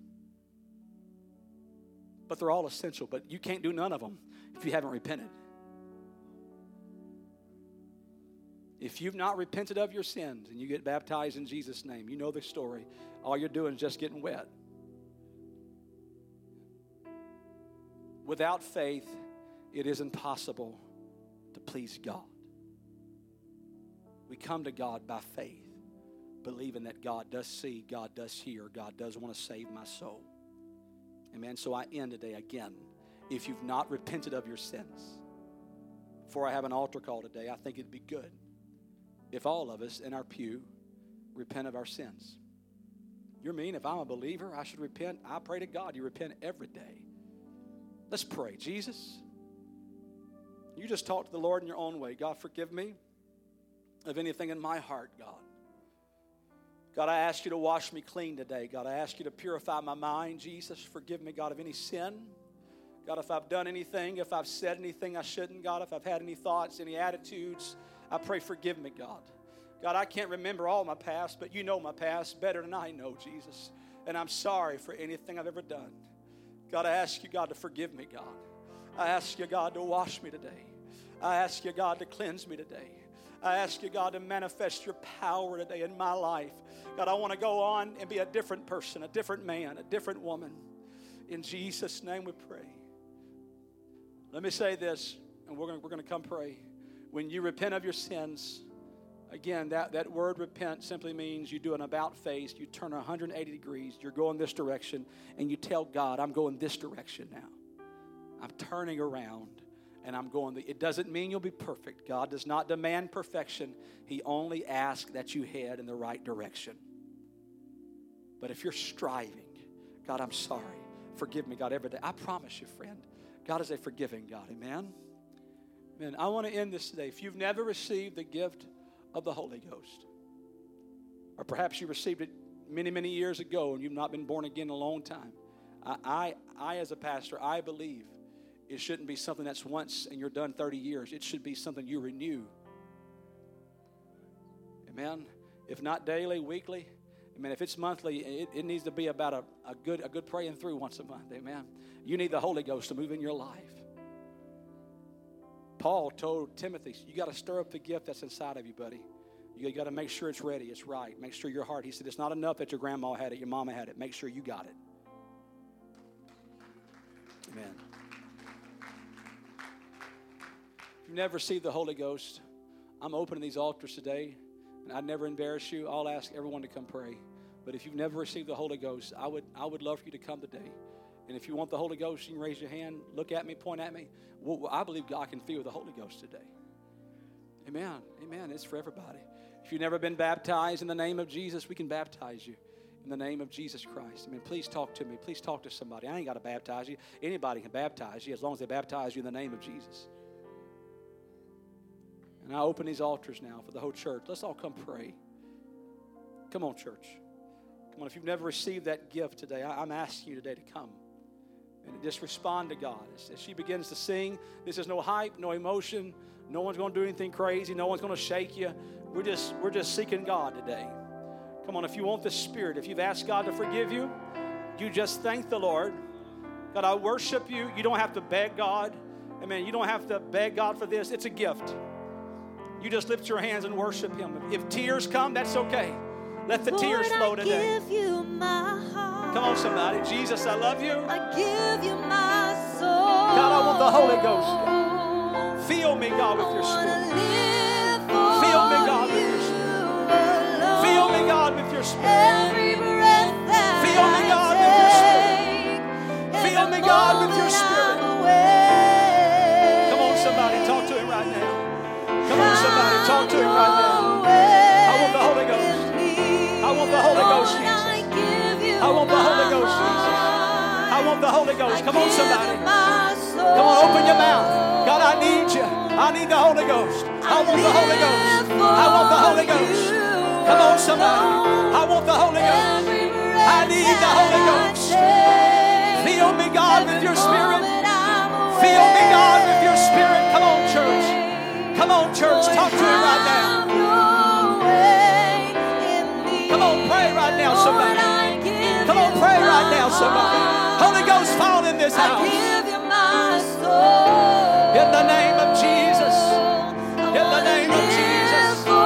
But they're all essential. But you can't do none of them if you haven't repented. If you've not repented of your sins and you get baptized in Jesus' name, you know the story. All you're doing is just getting wet. Without faith, it is impossible to please God. We come to God by faith, believing that God does see, God does hear, God does want to save my soul. Amen. So I end today again. If you've not repented of your sins, before I have an altar call today, I think it'd be good if all of us in our pew repent of our sins. You mean if I'm a believer, I should repent? I pray to God you repent every day. Let's pray. Jesus, you just talk to the Lord in your own way. God, forgive me of anything in my heart, God. God, I ask you to wash me clean today. God, I ask you to purify my mind. Jesus, forgive me, God, of any sin. God, if I've done anything, if I've said anything I shouldn't, God, if I've had any thoughts, any attitudes, I pray forgive me, God. God, I can't remember all my past, but you know my past better than I know, Jesus. And I'm sorry for anything I've ever done. God, I ask you, God, to forgive me, God. I ask you, God, to wash me today. I ask you, God, to cleanse me today. I ask you, God, to manifest your power today in my life. God, I want to go on and be a different person, a different man, a different woman. In Jesus' name we pray. Let me say this, and we're going we're going to come pray. When you repent of your sins, again, that, that word repent simply means you do an about face, you turn one hundred eighty degrees, you're going this direction, and you tell God, I'm going this direction now. I'm turning around, and I'm going. The, it doesn't mean you'll be perfect. God does not demand perfection. He only asks that you head in the right direction. But if you're striving, God, I'm sorry. Forgive me, God, every day. I promise you, friend, God is a forgiving God. Amen? Amen. I want to end this today. If you've never received the gift of the Holy Ghost, or perhaps you received it many, many years ago and you've not been born again in a long time, I, I, I as a pastor, I believe it shouldn't be something that's once and you're done thirty years. It should be something you renew. Amen? If not daily, weekly, amen. If it's monthly, it, it needs to be about a, a good a good praying through once a month. Amen. You need the Holy Ghost to move in your life. Paul told Timothy, you got to stir up the gift that's inside of you, buddy. You got to make sure it's ready, it's right. Make sure your heart. He said, it's not enough that your grandma had it, your mama had it. Make sure you got it. Amen. If you've never received the Holy Ghost, I'm opening these altars today, and I'd never embarrass you. I'll ask everyone to come pray. But if you've never received the Holy Ghost, I would I would love for you to come today. And if you want the Holy Ghost, you can raise your hand, look at me, point at me. Well, I believe God can feel the Holy Ghost today. Amen. Amen. It's for everybody. If you've never been baptized in the name of Jesus, we can baptize you in the name of Jesus Christ. I mean, please talk to me. Please talk to somebody. I ain't got to baptize you. Anybody can baptize you as long as they baptize you in the name of Jesus. And I open these altars now for the whole church. Let's all come pray. Come on, church. Come on. If you've never received that gift today, I, I'm asking you today to come. And just respond to God. As she begins to sing, this is no hype, no emotion. No one's going to do anything crazy. No one's going to shake you. We're just, we're just seeking God today. Come on, if you want the Spirit, if you've asked God to forgive you, you just thank the Lord. God, I worship you. You don't have to beg God. Amen. You don't have to beg God for this. It's a gift. You just lift your hands and worship Him. If tears come, that's okay. Let the Lord, tears flow today. I give you my heart. Come on, somebody. Jesus, I love you. I give you my soul. God, I want the Holy Ghost. God. Fill me, God, with your Spirit. Fill me, God, with your Spirit. Fill me, God, with your Spirit. Every breath that Fill me, God, with your Spirit. Fill me, God, with your Spirit. Come on, somebody. Talk to Him right now. Come on, somebody. Talk to Him right now. I want the Holy Ghost. I want the Holy Ghost, Jesus. I want the Holy Ghost, Jesus. I want the Holy Ghost. Come on, somebody. Come on, open your mouth. God, I need you. I need the Holy Ghost. I want the Holy Ghost. I want the Holy Ghost. Come on, somebody. I want the Holy Ghost. I need the Holy Ghost. Fill me, God, with your Spirit. Fill me, God, with your Spirit. Come on, church. Come on, church. Talk to Him right now. Come on, pray right now, somebody. Come on, pray right now, somebody. Holy Ghost, fall in this house. In the name of Jesus. In the name of Jesus.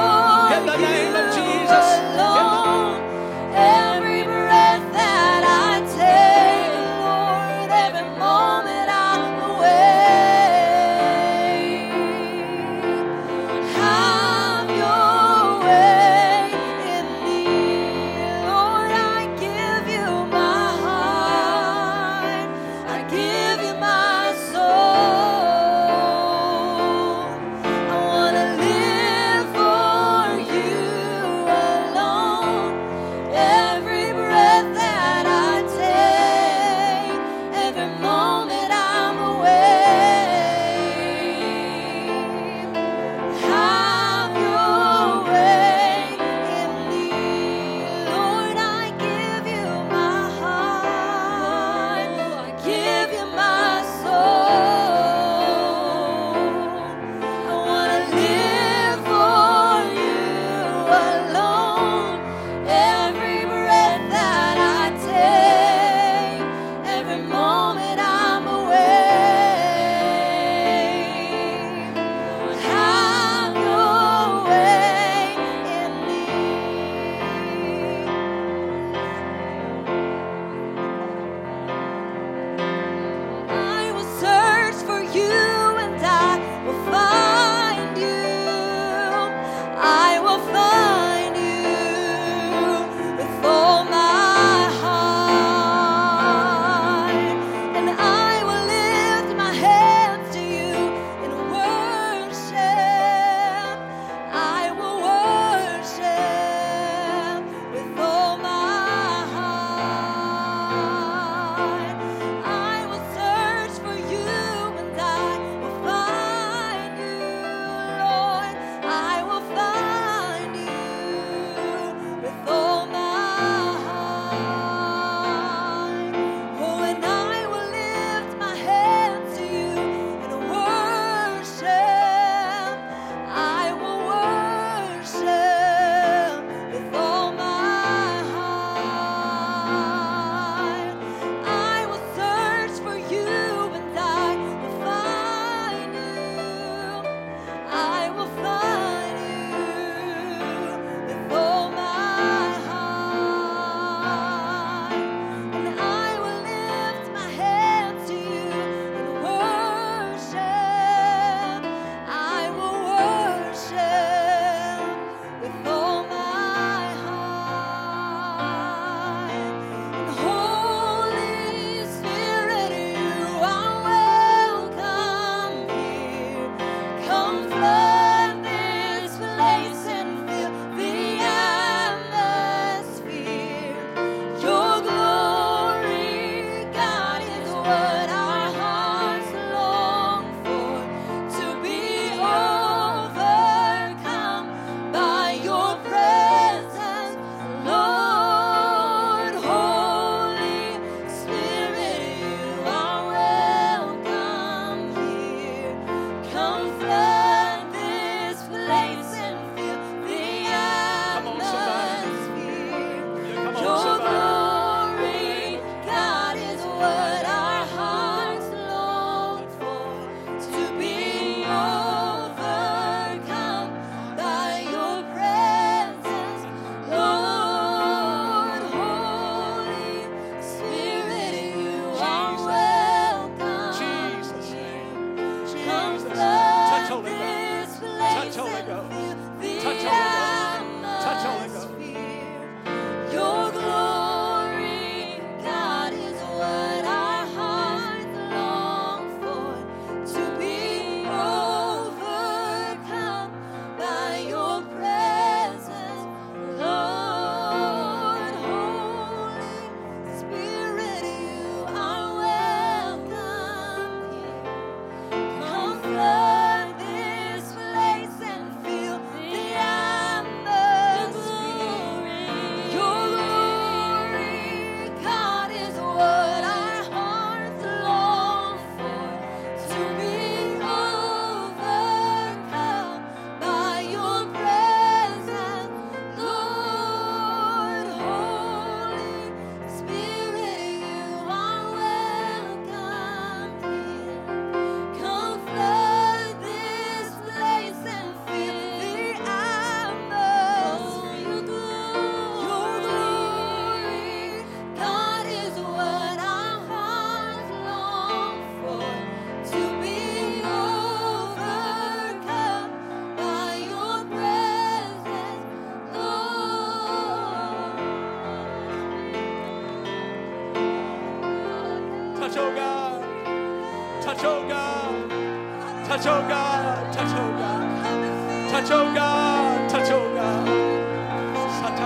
oh God. Touch, oh God. Touch, oh God. Touch, oh God. Touch, oh God. Touch, oh God. Touch,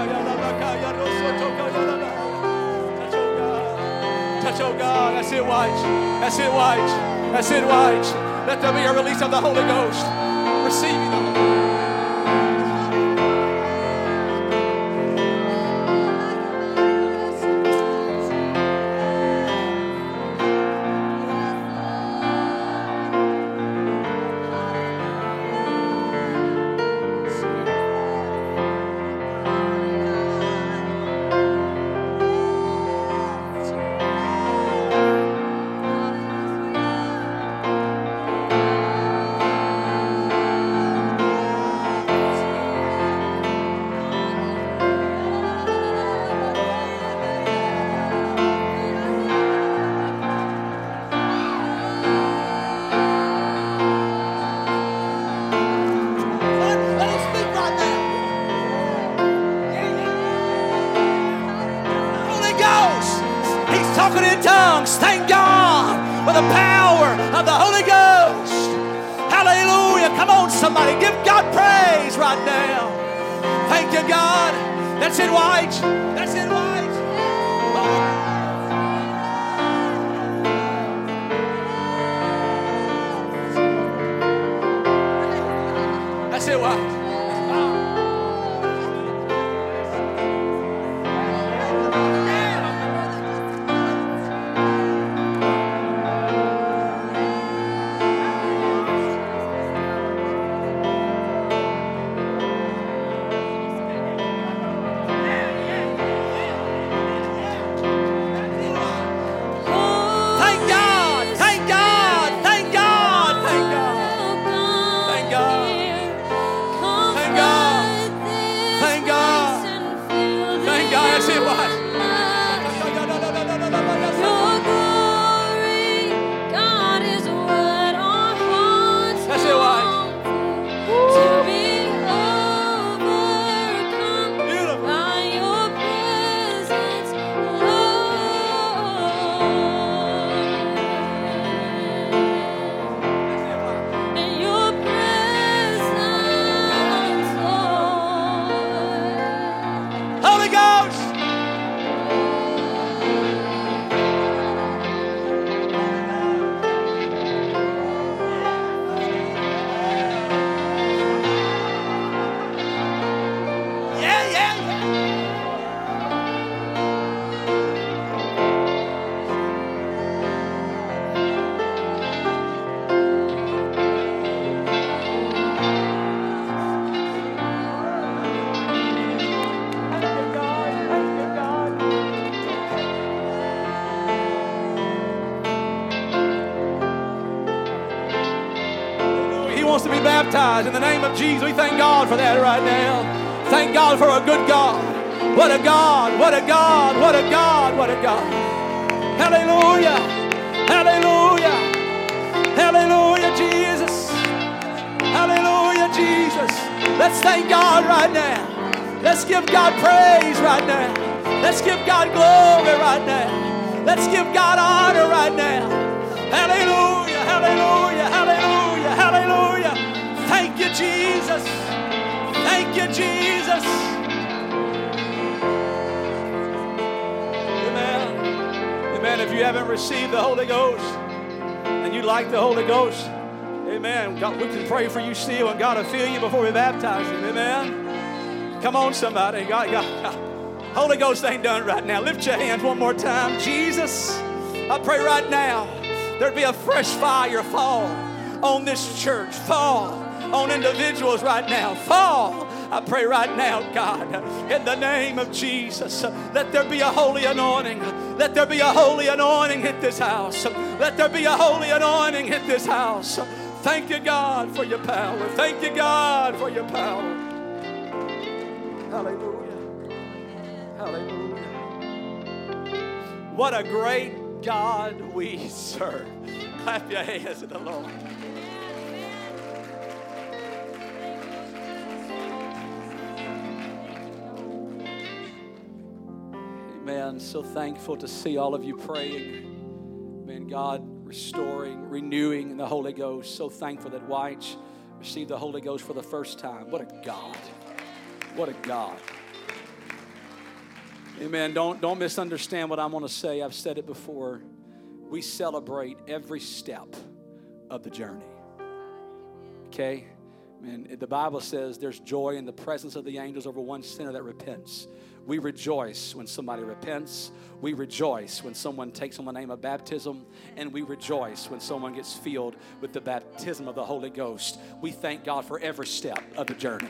oh God. Touch, oh God. That's it, white. That's it, white. That's it, white. Let there be a release of the Holy Ghost. Receiving the Holy Ghost. Talking in tongues. Thank God for the power of the Holy Ghost. Hallelujah. Come on, somebody. Give God praise right now. Thank you, God. That's it, white. That's it, white. That's it, white. Baptized in the name of Jesus. We thank God for that right now. Thank God for a good God. What a God, what a God, what a God, what a God. Hallelujah, hallelujah, hallelujah, Jesus. Hallelujah, Jesus. Let's thank God right now. Let's give God praise right now. Let's give God glory right now. Let's give God honor right now. Hallelujah, hallelujah, hallelujah, hallelujah. Thank you, Jesus. Thank you, Jesus. Amen. Amen. If you haven't received the Holy Ghost and you like the Holy Ghost, amen. God, we can pray for you still, and God will fill you before we baptize you. Amen. Come on, somebody. God, God, God. Holy Ghost ain't done right now. Lift your hands one more time. Jesus, I pray right now there'd be a fresh fire fall on this church. Fall on individuals right now. Fall. I pray right now, God, in the name of Jesus, let there be a holy anointing. Let there be a holy anointing hit this house. Let there be a holy anointing hit this house. Thank you, God, for your power. Thank you, God, for your power. Hallelujah. Hallelujah. What a great God we serve. Clap your hands to the Lord. Amen. So thankful to see all of you praying. Man, God restoring, renewing the Holy Ghost. So thankful that White received the Holy Ghost for the first time. What a God. What a God. Amen. Don't, don't misunderstand what I'm going to say. I've said it before. We celebrate every step of the journey. Okay? And the Bible says there's joy in the presence of the angels over one sinner that repents. We rejoice when somebody repents. We rejoice when someone takes on the name of baptism. And we rejoice when someone gets filled with the baptism of the Holy Ghost. We thank God for every step of the journey.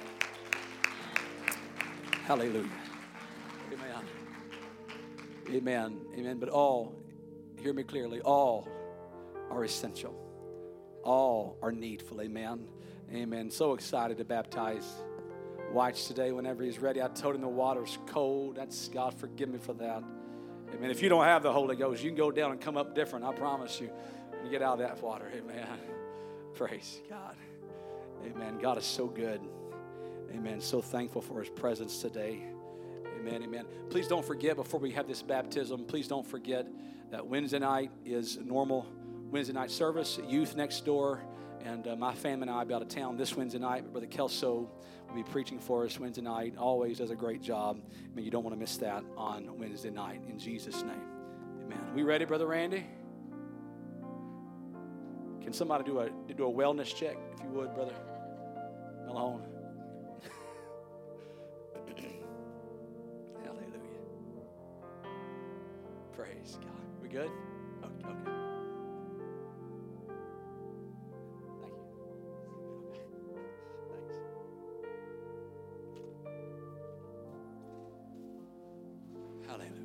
Hallelujah. Amen. Amen. Amen. But all, hear me clearly, all are essential. All are needful. Amen. Amen. So excited to baptize White today whenever he's ready. I told him the water's cold. That's, God, forgive me for that. Amen. If you don't have the Holy Ghost, you can go down and come up different. I promise you. You get out of that water. Amen. Praise God. Amen. God is so good. Amen. So thankful for his presence today. Amen. Amen. Please don't forget, before we have this baptism, please don't forget that Wednesday night is normal Wednesday night service. Youth next door. And uh, my family and I will be out of town this Wednesday night. But Brother Kelso will be preaching for us Wednesday night. Always does a great job. I mean, you don't want to miss that on Wednesday night. In Jesus' name. Amen. We ready, Brother Randy? Can somebody do a do a wellness check, if you would, Brother Malone? Hallelujah. Praise God. We good? Okay. okay. Hallelujah.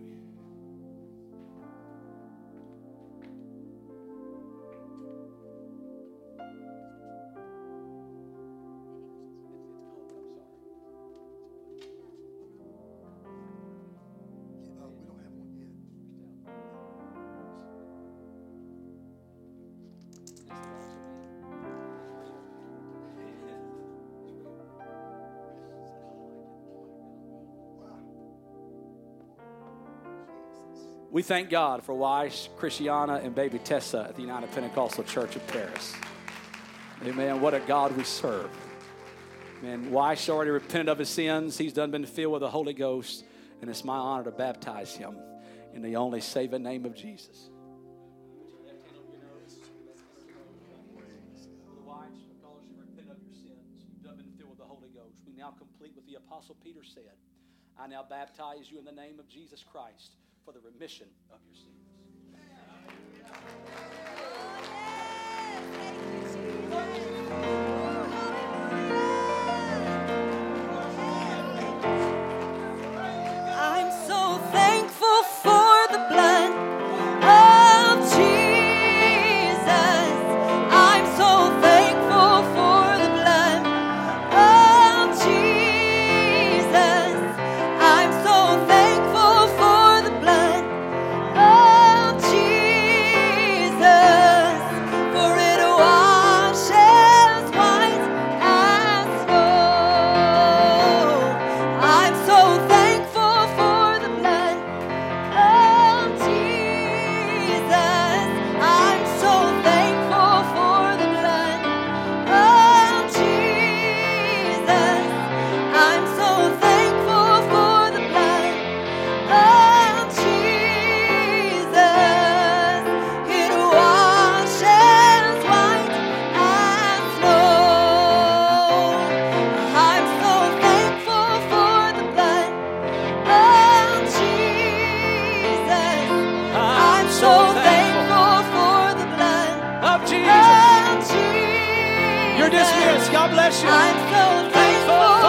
We thank God for Weiss, Christiana, and baby Tessa at the United Pentecostal Church of Paris. Amen. What a God we serve. Amen. Weiss already repented of his sins. He's done been filled with the Holy Ghost. And it's my honor to baptize him in the only saving name of Jesus. We now complete what the Apostle Peter said. I now baptize you in the name of Jesus Christ for the remission of your sins. I'm so thankful for the blood of Jesus. I'm so thankful for the blood of Jesus. I'm so thankful for the blood of Jesus, for it washes white as snow. I'm so thankful for the blood of Jesus. I'm so thankful for the blood of Jesus. I'm so thankful for the blood of Jesus. It washes white as snow. I'm so thankful for the blood of Jesus. I'm so thankful for the blood Of Jesus. of Jesus. You're dismissed. God bless you. I'm so thankful